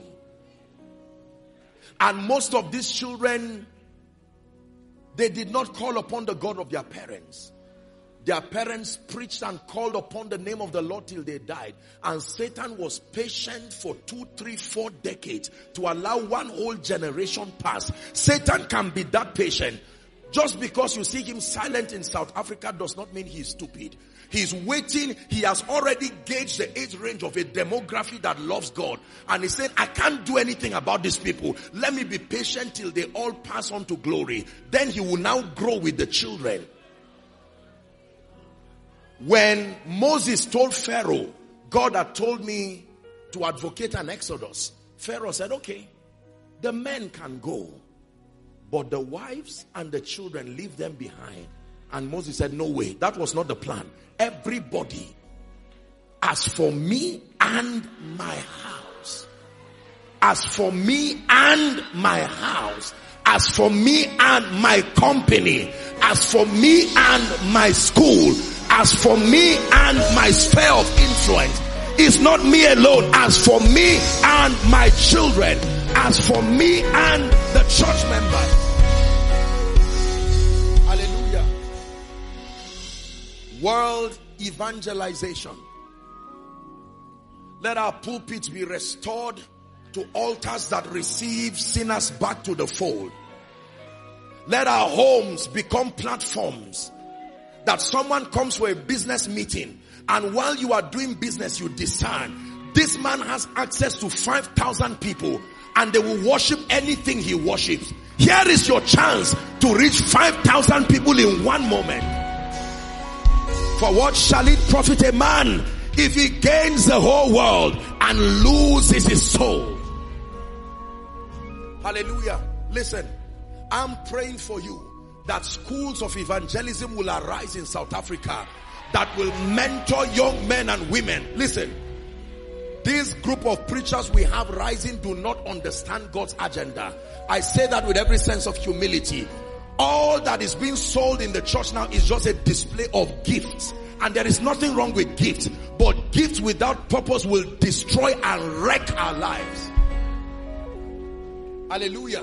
And most of these children, they did not call upon the God of their parents. Their parents preached and called upon the name of the Lord till they died. And Satan was patient for 2, 3, 4 decades to allow one whole generation pass. Satan can be that patient. Just because you see him silent in South Africa does not mean he's stupid. He's waiting. He has already gauged the age range of a demography that loves God. And he said, I can't do anything about these people. Let me be patient till they all pass on to glory. Then he will now grow with the children. When Moses told Pharaoh, God had told me to advocate an exodus. Pharaoh said, okay, the men can go, but the wives and the children, leave them behind. And Moses said, no way. That was not the plan. Everybody, as for me and my house, as for me and my house, as for me and my company, as for me and my school, as for me and my sphere of influence, it's not me alone. As for me and my children, as for me and the church members. Hallelujah. World evangelization. Let our pulpits be restored to altars that receive sinners back to the fold. Let our homes become platforms that someone comes for a business meeting, and while you are doing business, you discern this man has access to 5,000 people and they will worship anything he worships. Here is your chance to reach 5,000 people in one moment. For what shall it profit a man if he gains the whole world and loses his soul? Hallelujah. Listen, I'm praying for you that schools of evangelism will arise in South Africa that will mentor young men and women. Listen, this group of preachers we have rising do not understand God's agenda. I say that with every sense of humility. All that is being sold in the church now is just a display of gifts. And there is nothing wrong with gifts. But gifts without purpose will destroy and wreck our lives. Hallelujah.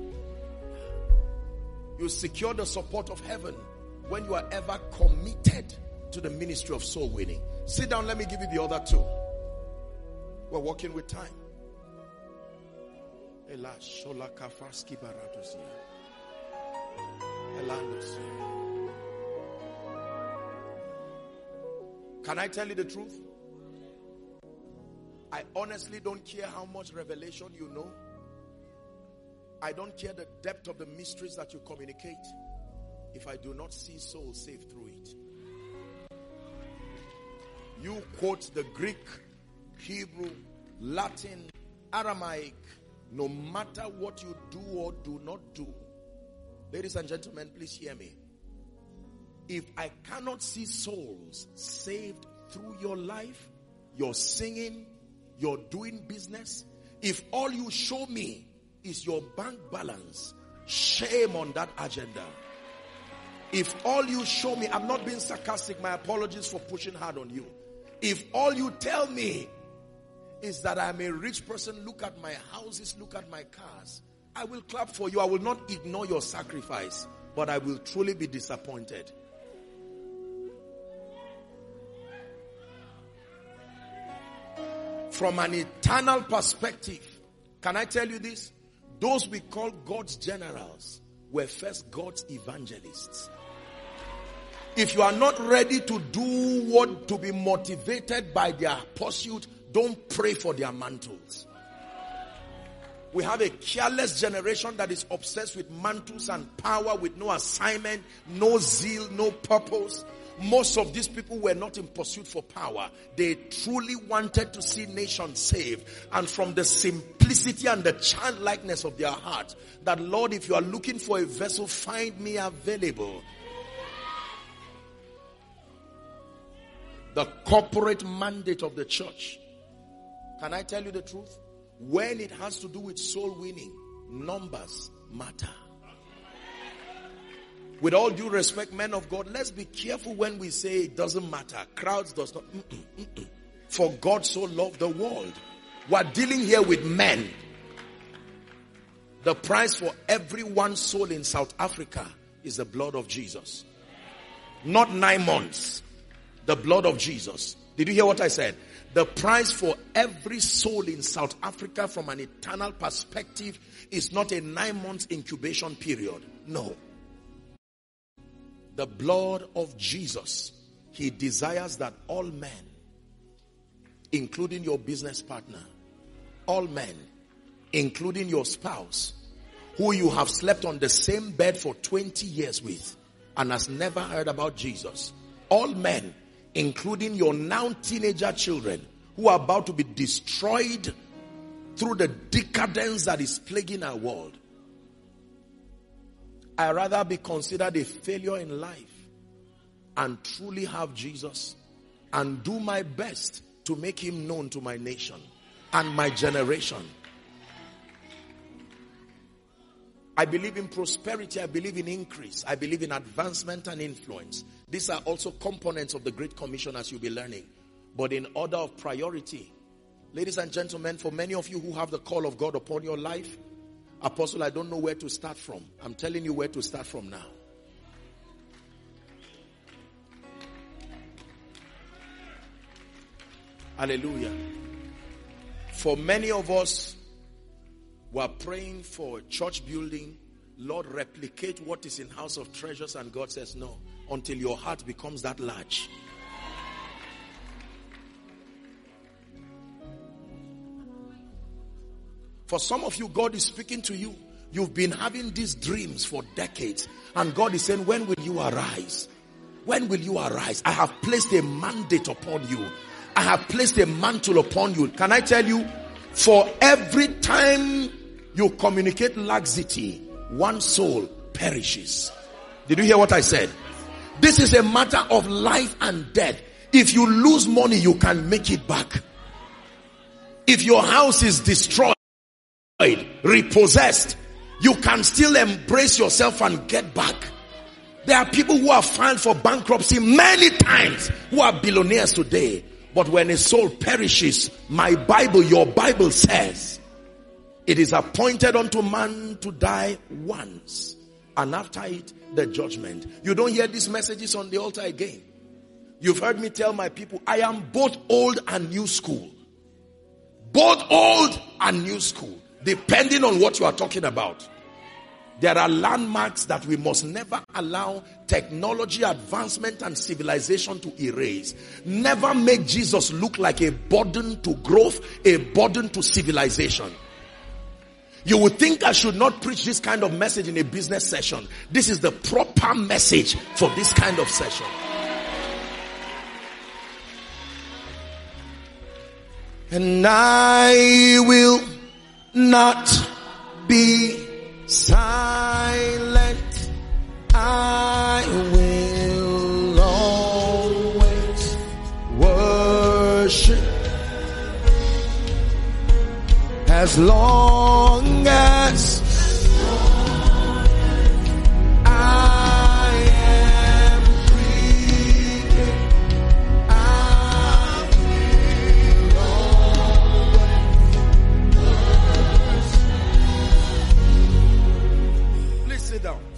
You secure the support of heaven when you are ever committed to the ministry of soul winning. Sit down, let me give you the other two. We're working with time. Can I tell you the truth? I honestly don't care how much revelation you know. I don't care the depth of the mysteries that you communicate if I do not see souls saved through it. You quote the Greek, Hebrew, Latin, Aramaic, no matter what you do or do not do. Ladies and gentlemen, please hear me. If I cannot see souls saved through your life, your singing, your doing business, if all you show me is your bank balance, shame on that agenda. If all you show me, I'm not being sarcastic, my apologies for pushing hard on you. If all you tell me is that I'm a rich person, look at my houses, look at my cars, I will clap for you. I will not ignore your sacrifice, but I will truly be disappointed. From an eternal perspective, can I tell you this? Those we call God's generals were first God's evangelists. If you are not ready to do what, to be motivated by their pursuit, don't pray for their mantles. We have a careless generation that is obsessed with mantles and power with no assignment, no zeal, no purpose. Most of these people were not in pursuit for power. They truly wanted to see nations saved. And from the simplicity and the childlikeness of their heart, that Lord, if you are looking for a vessel, find me available. The corporate mandate of the church. Can I tell you the truth? When it has to do with soul winning, numbers matter. With all due respect, men of God, let's be careful when we say it doesn't matter. Crowds does not. For God so loved the world. We're dealing here with men. The price for every one soul in South Africa is the blood of Jesus. Not 9 months. The blood of Jesus. Did you hear what I said? The price for every soul in South Africa from an eternal perspective is not a 9 months incubation period. No. The blood of Jesus. He desires that all men, including your business partner, all men, including your spouse, who you have slept on the same bed for 20 years with and has never heard about Jesus, all men, including your now teenager children who are about to be destroyed through the decadence that is plaguing our world. I'd rather be considered a failure in life and truly have Jesus and do my best to make him known to my nation and my generation. I believe in prosperity. I believe in increase. I believe in advancement and influence. These are also components of the Great Commission, as you'll be learning. But in order of priority, ladies and gentlemen, for many of you who have the call of God upon your life, Apostle, I don't know where to start from. I'm telling you where to start from now. Hallelujah. For many of us, we are praying for church building. Lord, replicate what is in House of Treasures. And God says no, until your heart becomes that large. For some of you, God is speaking to you. You've been having these dreams for decades. And God is saying, when will you arise? When will you arise? I have placed a mandate upon you. I have placed a mantle upon you. Can I tell you, for every time you communicate laxity, one soul perishes. Did you hear what I said? This is a matter of life and death. If you lose money, you can make it back. If your house is destroyed, repossessed, you can still embrace yourself and get back. There are people who have filed for bankruptcy many times who are billionaires today. But when a soul perishes, my Bible, your Bible says, it is appointed unto man to die once, and after it, the judgment. You don't hear these messages on the altar again. You've heard me tell my people, I am both old and new school. Both old and new school, depending on what you are talking about. There are landmarks that we must never allow technology advancement and civilization to erase. Never make Jesus look like a burden to growth, a burden to civilization. You would think I should not preach this kind of message in a business session. This is the proper message for this kind of session. And I will not be silent. I will always worship as long as I am breathing. I will always worship. Please sit down.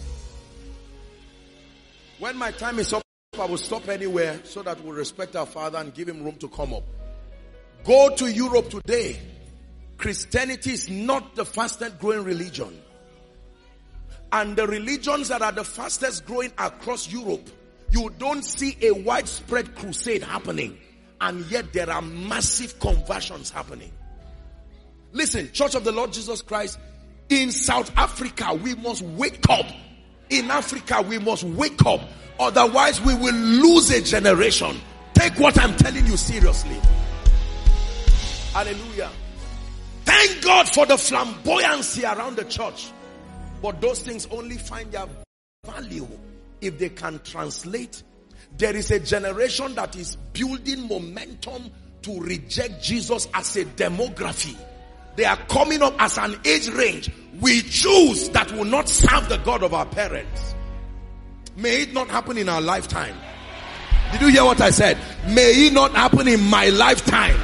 When my time is up, I will stop anywhere so that we'll respect our Father and give him room to come up. Go to Europe today. Christianity is not the fastest growing religion. And the religions that are the fastest growing across Europe, you don't see a widespread crusade happening. And yet there are massive conversions happening. Listen, Church of the Lord Jesus Christ, in South Africa, we must wake up. In Africa, we must wake up. Otherwise, we will lose a generation. Take what I'm telling you seriously. Hallelujah. Thank God for the flamboyancy around the church. But those things only find their value if they can translate. There is a generation that is building momentum to reject Jesus as a demography. They are coming up as an age range. We choose that will not serve the God of our parents. May it not happen in our lifetime. Did you hear what I said? May it not happen in my lifetime.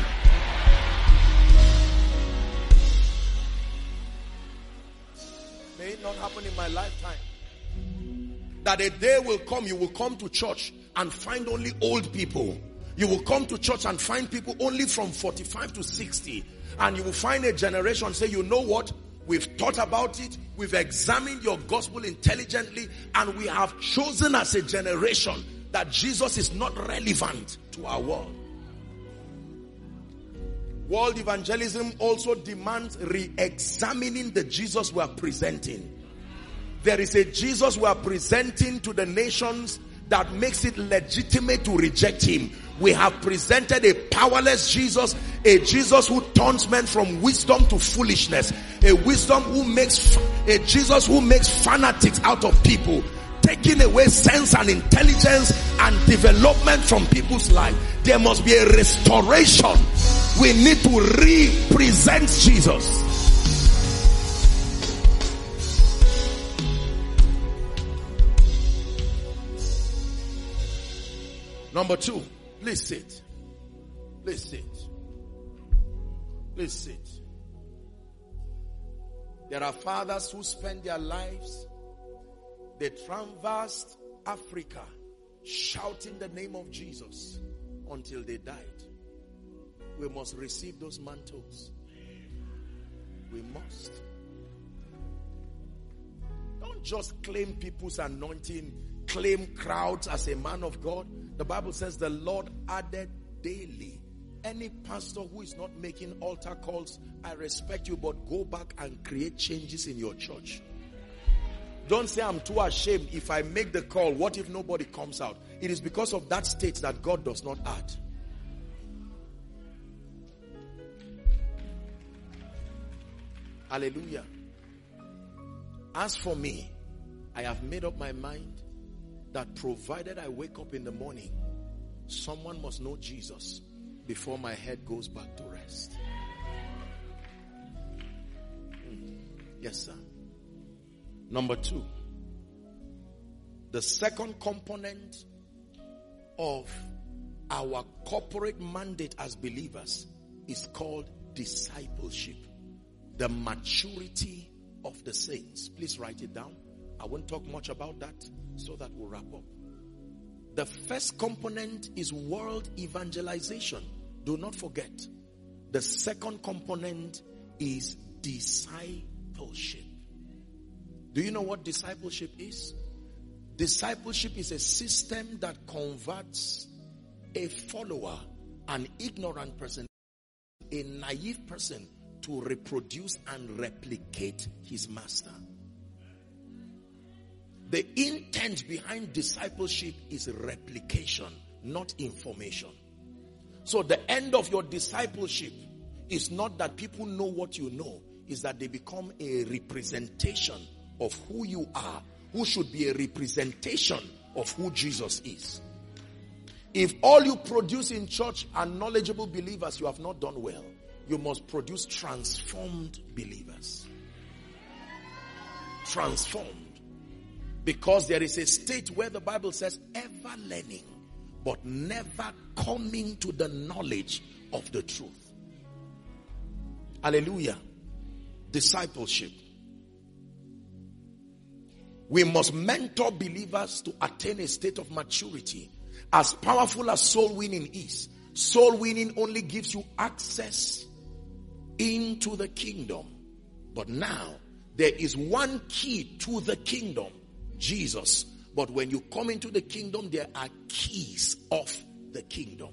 May it not happen in my lifetime. That a day will come, you will come to church and find only old people. You will come to church and find people only from 45 to 60. And you will find a generation say, you know what? We've thought about it. We've examined your gospel intelligently. And we have chosen as a generation that Jesus is not relevant to our world. World evangelism also demands re-examining the Jesus we are presenting. There is a Jesus we are presenting to the nations that makes it legitimate to reject him. We have presented a powerless Jesus, a Jesus who turns men from wisdom to foolishness, a Jesus who makes fanatics out of people. taking away sense and intelligence and development from people's life. There must be a restoration. We need to represent Jesus. Number 2, please sit. Please sit. Please sit. There are fathers who spend their lives, they traversed Africa shouting the name of Jesus until they died. We must receive those mantles. We must. Don't just claim people's anointing, claim crowds as a man of God. The Bible says the Lord added daily. Any pastor who is not making altar calls, I respect you, but go back and create changes in your church. Don't say I'm too ashamed. If I make the call, what if nobody comes out? It is because of that state that God does not add. Hallelujah. As for me, I have made up my mind that provided I wake up in the morning, someone must know Jesus before my head goes back to rest. Yes, sir. Number 2, the second component of our corporate mandate as believers is called discipleship. The maturity of the saints. Please write it down. I won't talk much about that so that we'll wrap up. The first component is world evangelization. Do not forget. The second component is discipleship. Do you know what discipleship is? Discipleship is a system that converts a follower, an ignorant person, a naive person, to reproduce and replicate his master. The intent behind discipleship is replication, not information. So the end of your discipleship is not that people know what you know, is that they become a representation of who you are, who should be a representation of who Jesus is. If all you produce in church are knowledgeable believers, you have not done well. You must produce transformed believers. Transformed. Because there is a state where the Bible says ever learning, but never coming to the knowledge of the truth. Hallelujah. Discipleship. We must mentor believers to attain a state of maturity. As powerful as soul winning is, soul winning only gives you access into the kingdom. But now, there is one key to the kingdom, Jesus. But when you come into the kingdom, there are keys of the kingdom.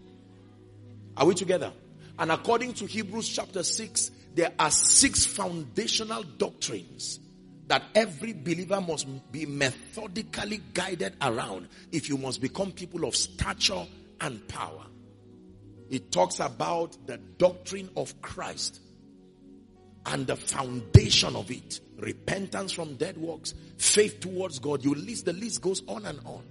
Are we together? And according to Hebrews chapter 6, there are 6 foundational doctrines that every believer must be methodically guided around if you must become people of stature and power. It talks about the doctrine of Christ and the foundation of it. Repentance from dead works, faith towards God. The list goes on and on.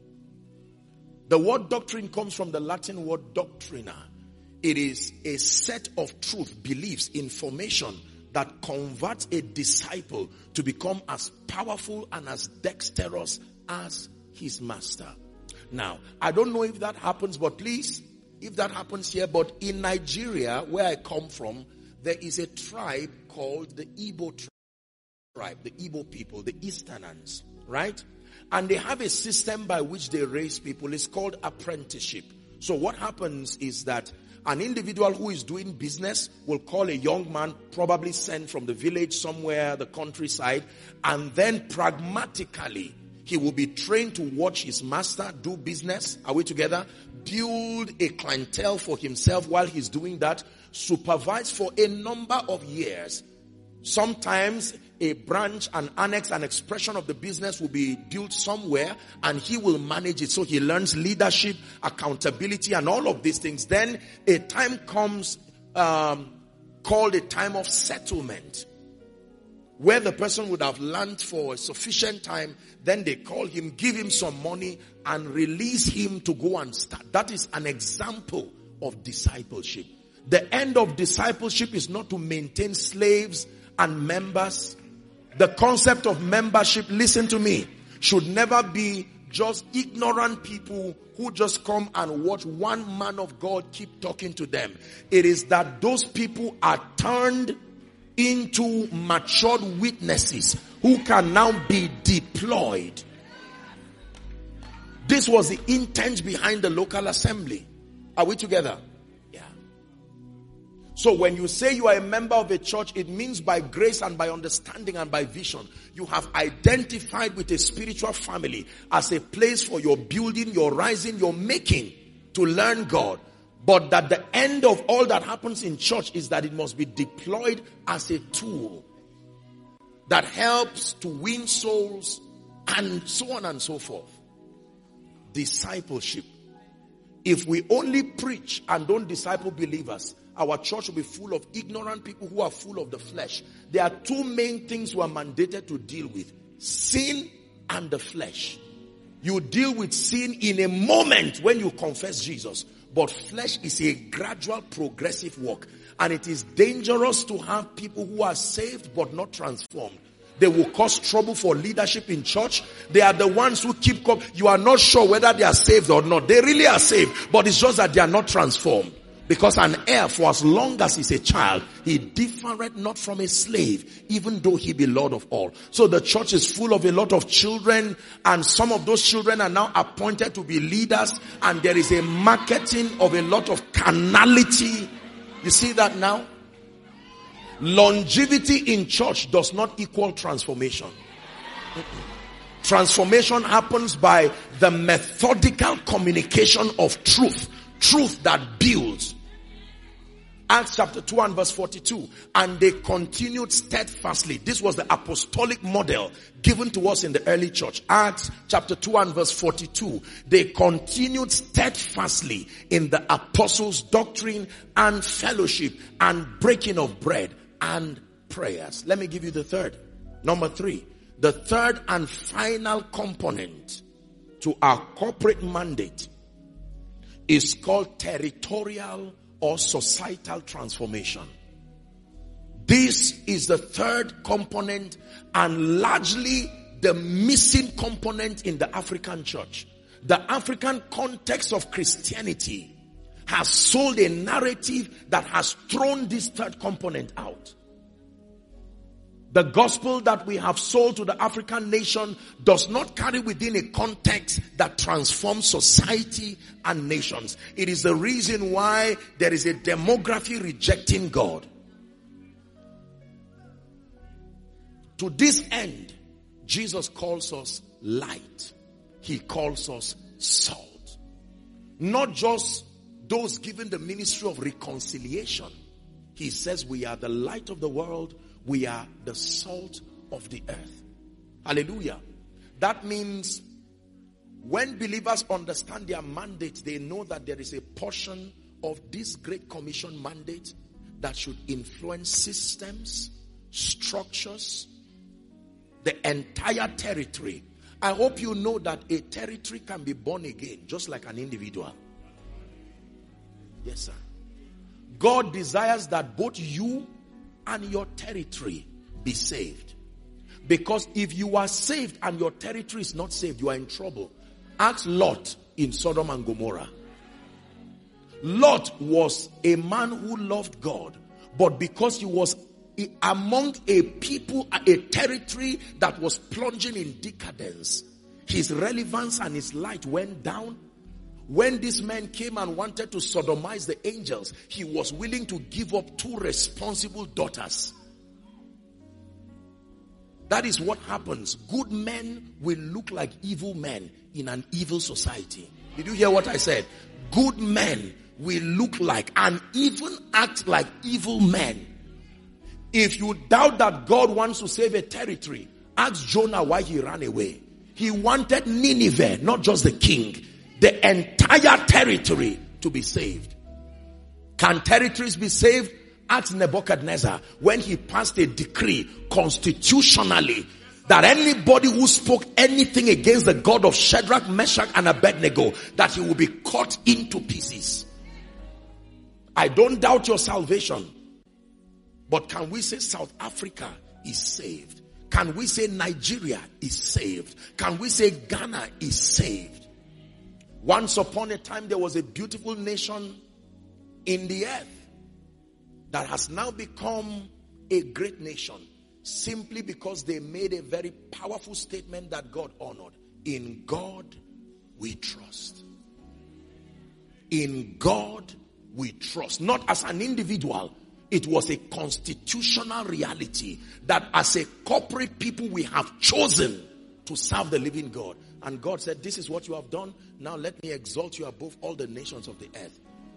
The word doctrine comes from the Latin word doctrina. It is a set of truth, beliefs, information that converts a disciple to become as powerful and as dexterous as his master. Now, I don't know if that happens, but please, if that happens here, but in Nigeria, where I come from, there is a tribe called the Igbo tribe, the Igbo people, the Easterners, right? And they have a system by which they raise people. It's called apprenticeship. So what happens is that an individual who is doing business will call a young man, probably sent from the village somewhere, the countryside, and then pragmatically, he will be trained to watch his master do business. Are we together? Build a clientele for himself while he's doing that. Supervise for a number of years. Sometimes a branch, an annex, an expression of the business will be built somewhere and he will manage it. So he learns leadership, accountability, and all of these things. Then a time comes called a time of settlement, where the person would have learned for a sufficient time, then they call him, give him some money, and release him to go and start. That is an example of discipleship. The end of discipleship is not to maintain slaves and members. The concept of membership, listen to me, should never be just ignorant people who just come and watch one man of God keep talking to them. It is that those people are turned into matured witnesses who can now be deployed. This was the intent behind the local assembly. Are we together? Yeah. So when you say you are a member of a church, it means by grace and by understanding and by vision, you have identified with a spiritual family as a place for your building, your rising, your making to learn God. But that the end of all that happens in church is that it must be deployed as a tool that helps to win souls and so on and so forth. Discipleship. If we only preach and don't disciple believers, our church will be full of ignorant people who are full of the flesh. There are two main things we are mandated to deal with: sin and the flesh. You deal with sin in a moment when you confess Jesus. But flesh is a gradual, progressive work. And it is dangerous to have people who are saved but not transformed. They will cause trouble for leadership in church. They are the ones who keep you are not sure whether they are saved or not. They really are saved, but it's just that they are not transformed. Because an heir, for as long as he's a child, he differeth not from a slave, even though he be Lord of all. So the church is full of a lot of children, and some of those children are now appointed to be leaders, and there is a marketing of a lot of carnality. You see that now? Longevity in church does not equal transformation. Transformation happens by the methodical communication of truth. Truth that builds. Acts chapter 2 and verse 42. And they continued steadfastly. This was the apostolic model given to us in the early church. Acts chapter 2 and verse 42. They continued steadfastly in the apostles' doctrine and fellowship and breaking of bread and prayers. Let me give you the third. Number 3. The third and final component to our corporate mandate is called territorial or societal transformation. This is the third component and largely the missing component in the African church. The African context of Christianity has sold a narrative that has thrown this third component out. The gospel that we have sold to the African nation does not carry within a context that transforms society and nations. It is the reason why there is a demography rejecting God. To this end, Jesus calls us light. He calls us salt. Not just those given the ministry of reconciliation. He says we are the light of the world. We are the salt of the earth. Hallelujah. That means when believers understand their mandate, they know that there is a portion of this Great Commission mandate that should influence systems, structures, the entire territory. I hope you know that a territory can be born again, just like an individual. Yes, sir. God desires that both you and your territory be saved. Because if you are saved and your territory is not saved, you are in trouble. Ask Lot in Sodom and Gomorrah. Lot was a man who loved God, but because he was among a people, a territory that was plunging in decadence, his relevance and his light went down. When this man came and wanted to sodomize the angels, he was willing to give up 2 responsible daughters. That is what happens. Good men will look like evil men in an evil society. Did you hear what I said? Good men will look like and even act like evil men. If you doubt that God wants to save a territory, ask Jonah why he ran away. He wanted Nineveh, not just the king, the entire territory to be saved. Can territories be saved? Ask Nebuchadnezzar when he passed a decree constitutionally that anybody who spoke anything against the God of Shadrach, Meshach, and Abednego, that he will be cut into pieces. I don't doubt your salvation. But can we say South Africa is saved? Can we say Nigeria is saved? Can we say Ghana is saved? Once upon a time, there was a beautiful nation in the earth that has now become a great nation simply because they made a very powerful statement that God honored. In God we trust. In God we trust. Not as an individual. It was a constitutional reality that as a corporate people we have chosen to serve the living God. And God said, this is what you have done. Now let me exalt you above all the nations of the earth.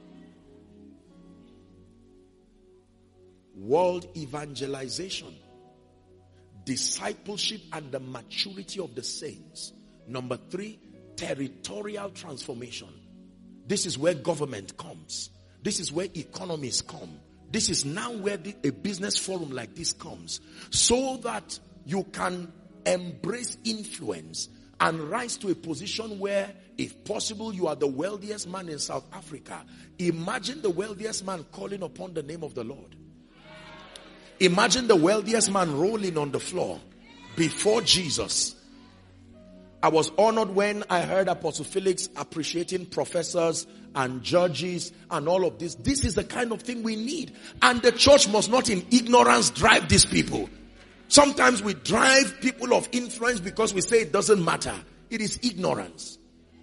World evangelization, discipleship, and the maturity of the saints. Number 3, territorial transformation. This is where government comes. This is where economies come. This is now where a business forum like this comes, so that you can embrace influence and rise to a position where, if possible, you are the wealthiest man in South Africa. Imagine the wealthiest man calling upon the name of the Lord. Imagine the wealthiest man rolling on the floor before Jesus. I was honored when I heard Apostle Felix appreciating professors and judges and all of this. This is the kind of thing we need. And the church must not in ignorance drive these people. Sometimes we drive people of influence because we say it doesn't matter. It is ignorance.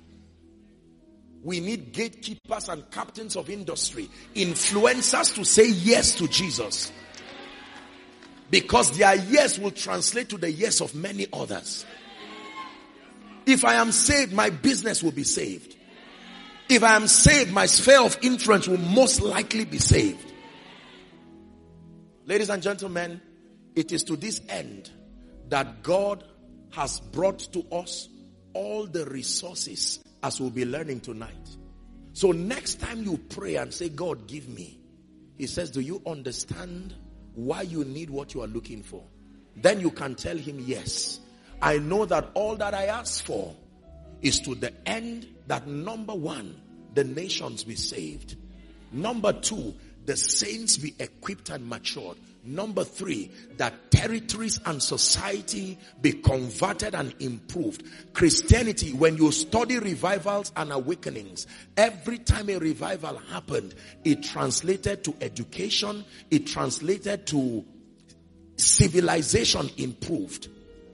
We need gatekeepers and captains of industry, influencers to say yes to Jesus. Because their yes will translate to the yes of many others. If I am saved, my business will be saved. If I am saved, my sphere of influence will most likely be saved. Ladies and gentlemen, it is to this end that God has brought to us all the resources as we'll be learning tonight. So next time you pray and say, God, give me. He says, do you understand why you need what you are looking for? Then you can tell him, yes. I know that all that I ask for is to the end that, number 1, the nations be saved. Number 2, the saints be equipped and matured. Number 3, that territories and society be converted and improved. Christianity, when you study revivals and awakenings, every time a revival happened, it translated to education, it translated to civilization improved.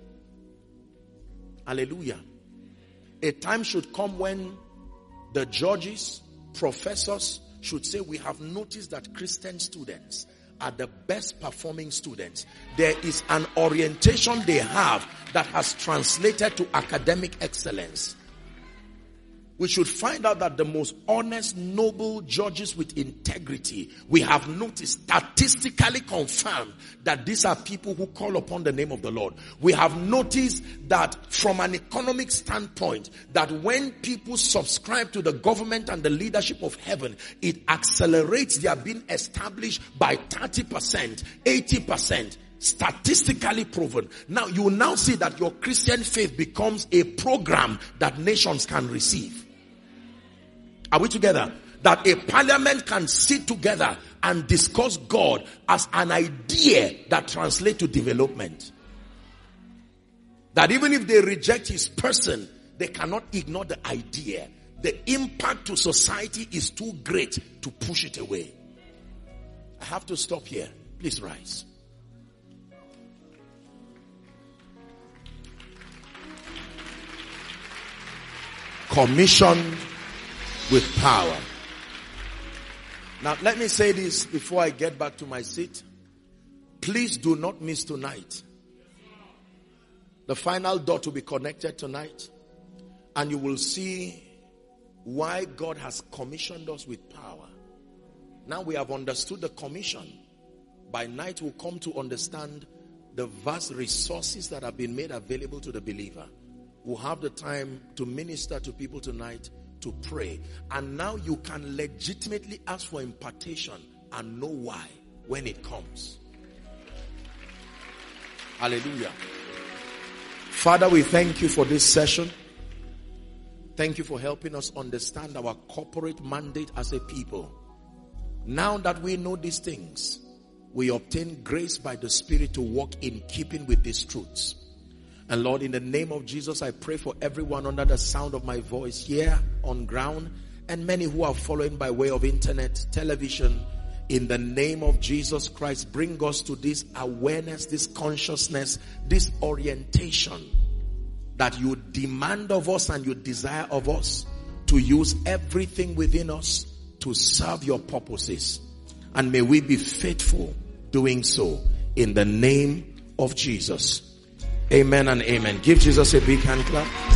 Hallelujah. A time should come when the judges, professors should say, we have noticed that Christian students are the best performing students. There is an orientation they have that has translated to academic excellence. We should find out that the most honest, noble judges with integrity, we have noticed, statistically confirmed, that these are people who call upon the name of the Lord. We have noticed that from an economic standpoint, that when people subscribe to the government and the leadership of heaven, it accelerates their being established by 30%, 80%. Statistically proven. Now you will now see that your Christian faith becomes a program that nations can receive. Are we together? That a parliament can sit together and discuss God as an idea that translates to development. That even if they reject his person, they cannot ignore the idea. The impact to society is too great to push it away. I have to stop here. Please rise. Commissioned with power. Now let me say this before I get back to my seat. Please do not miss tonight. The final dot will be connected tonight, and you will see why God has commissioned us with power. Now we have understood the commission. By night we'll come to understand the vast resources that have been made available to the believer. We'll have the time to minister to people tonight, to pray. And now you can legitimately ask for impartation and know why. when it comes. Hallelujah. Father, we thank you for this session. Thank you for helping us understand our corporate mandate as a people. Now that we know these things, we obtain grace by the Spirit to walk in keeping with these truths. And Lord, in the name of Jesus, I pray for everyone under the sound of my voice here on ground and many who are following by way of internet, television. In the name of Jesus Christ, bring us to this awareness, this consciousness, this orientation that you demand of us and you desire of us to use everything within us to serve your purposes. And may we be faithful doing so in the name of Jesus. Amen and amen. Give Jesus a big hand clap.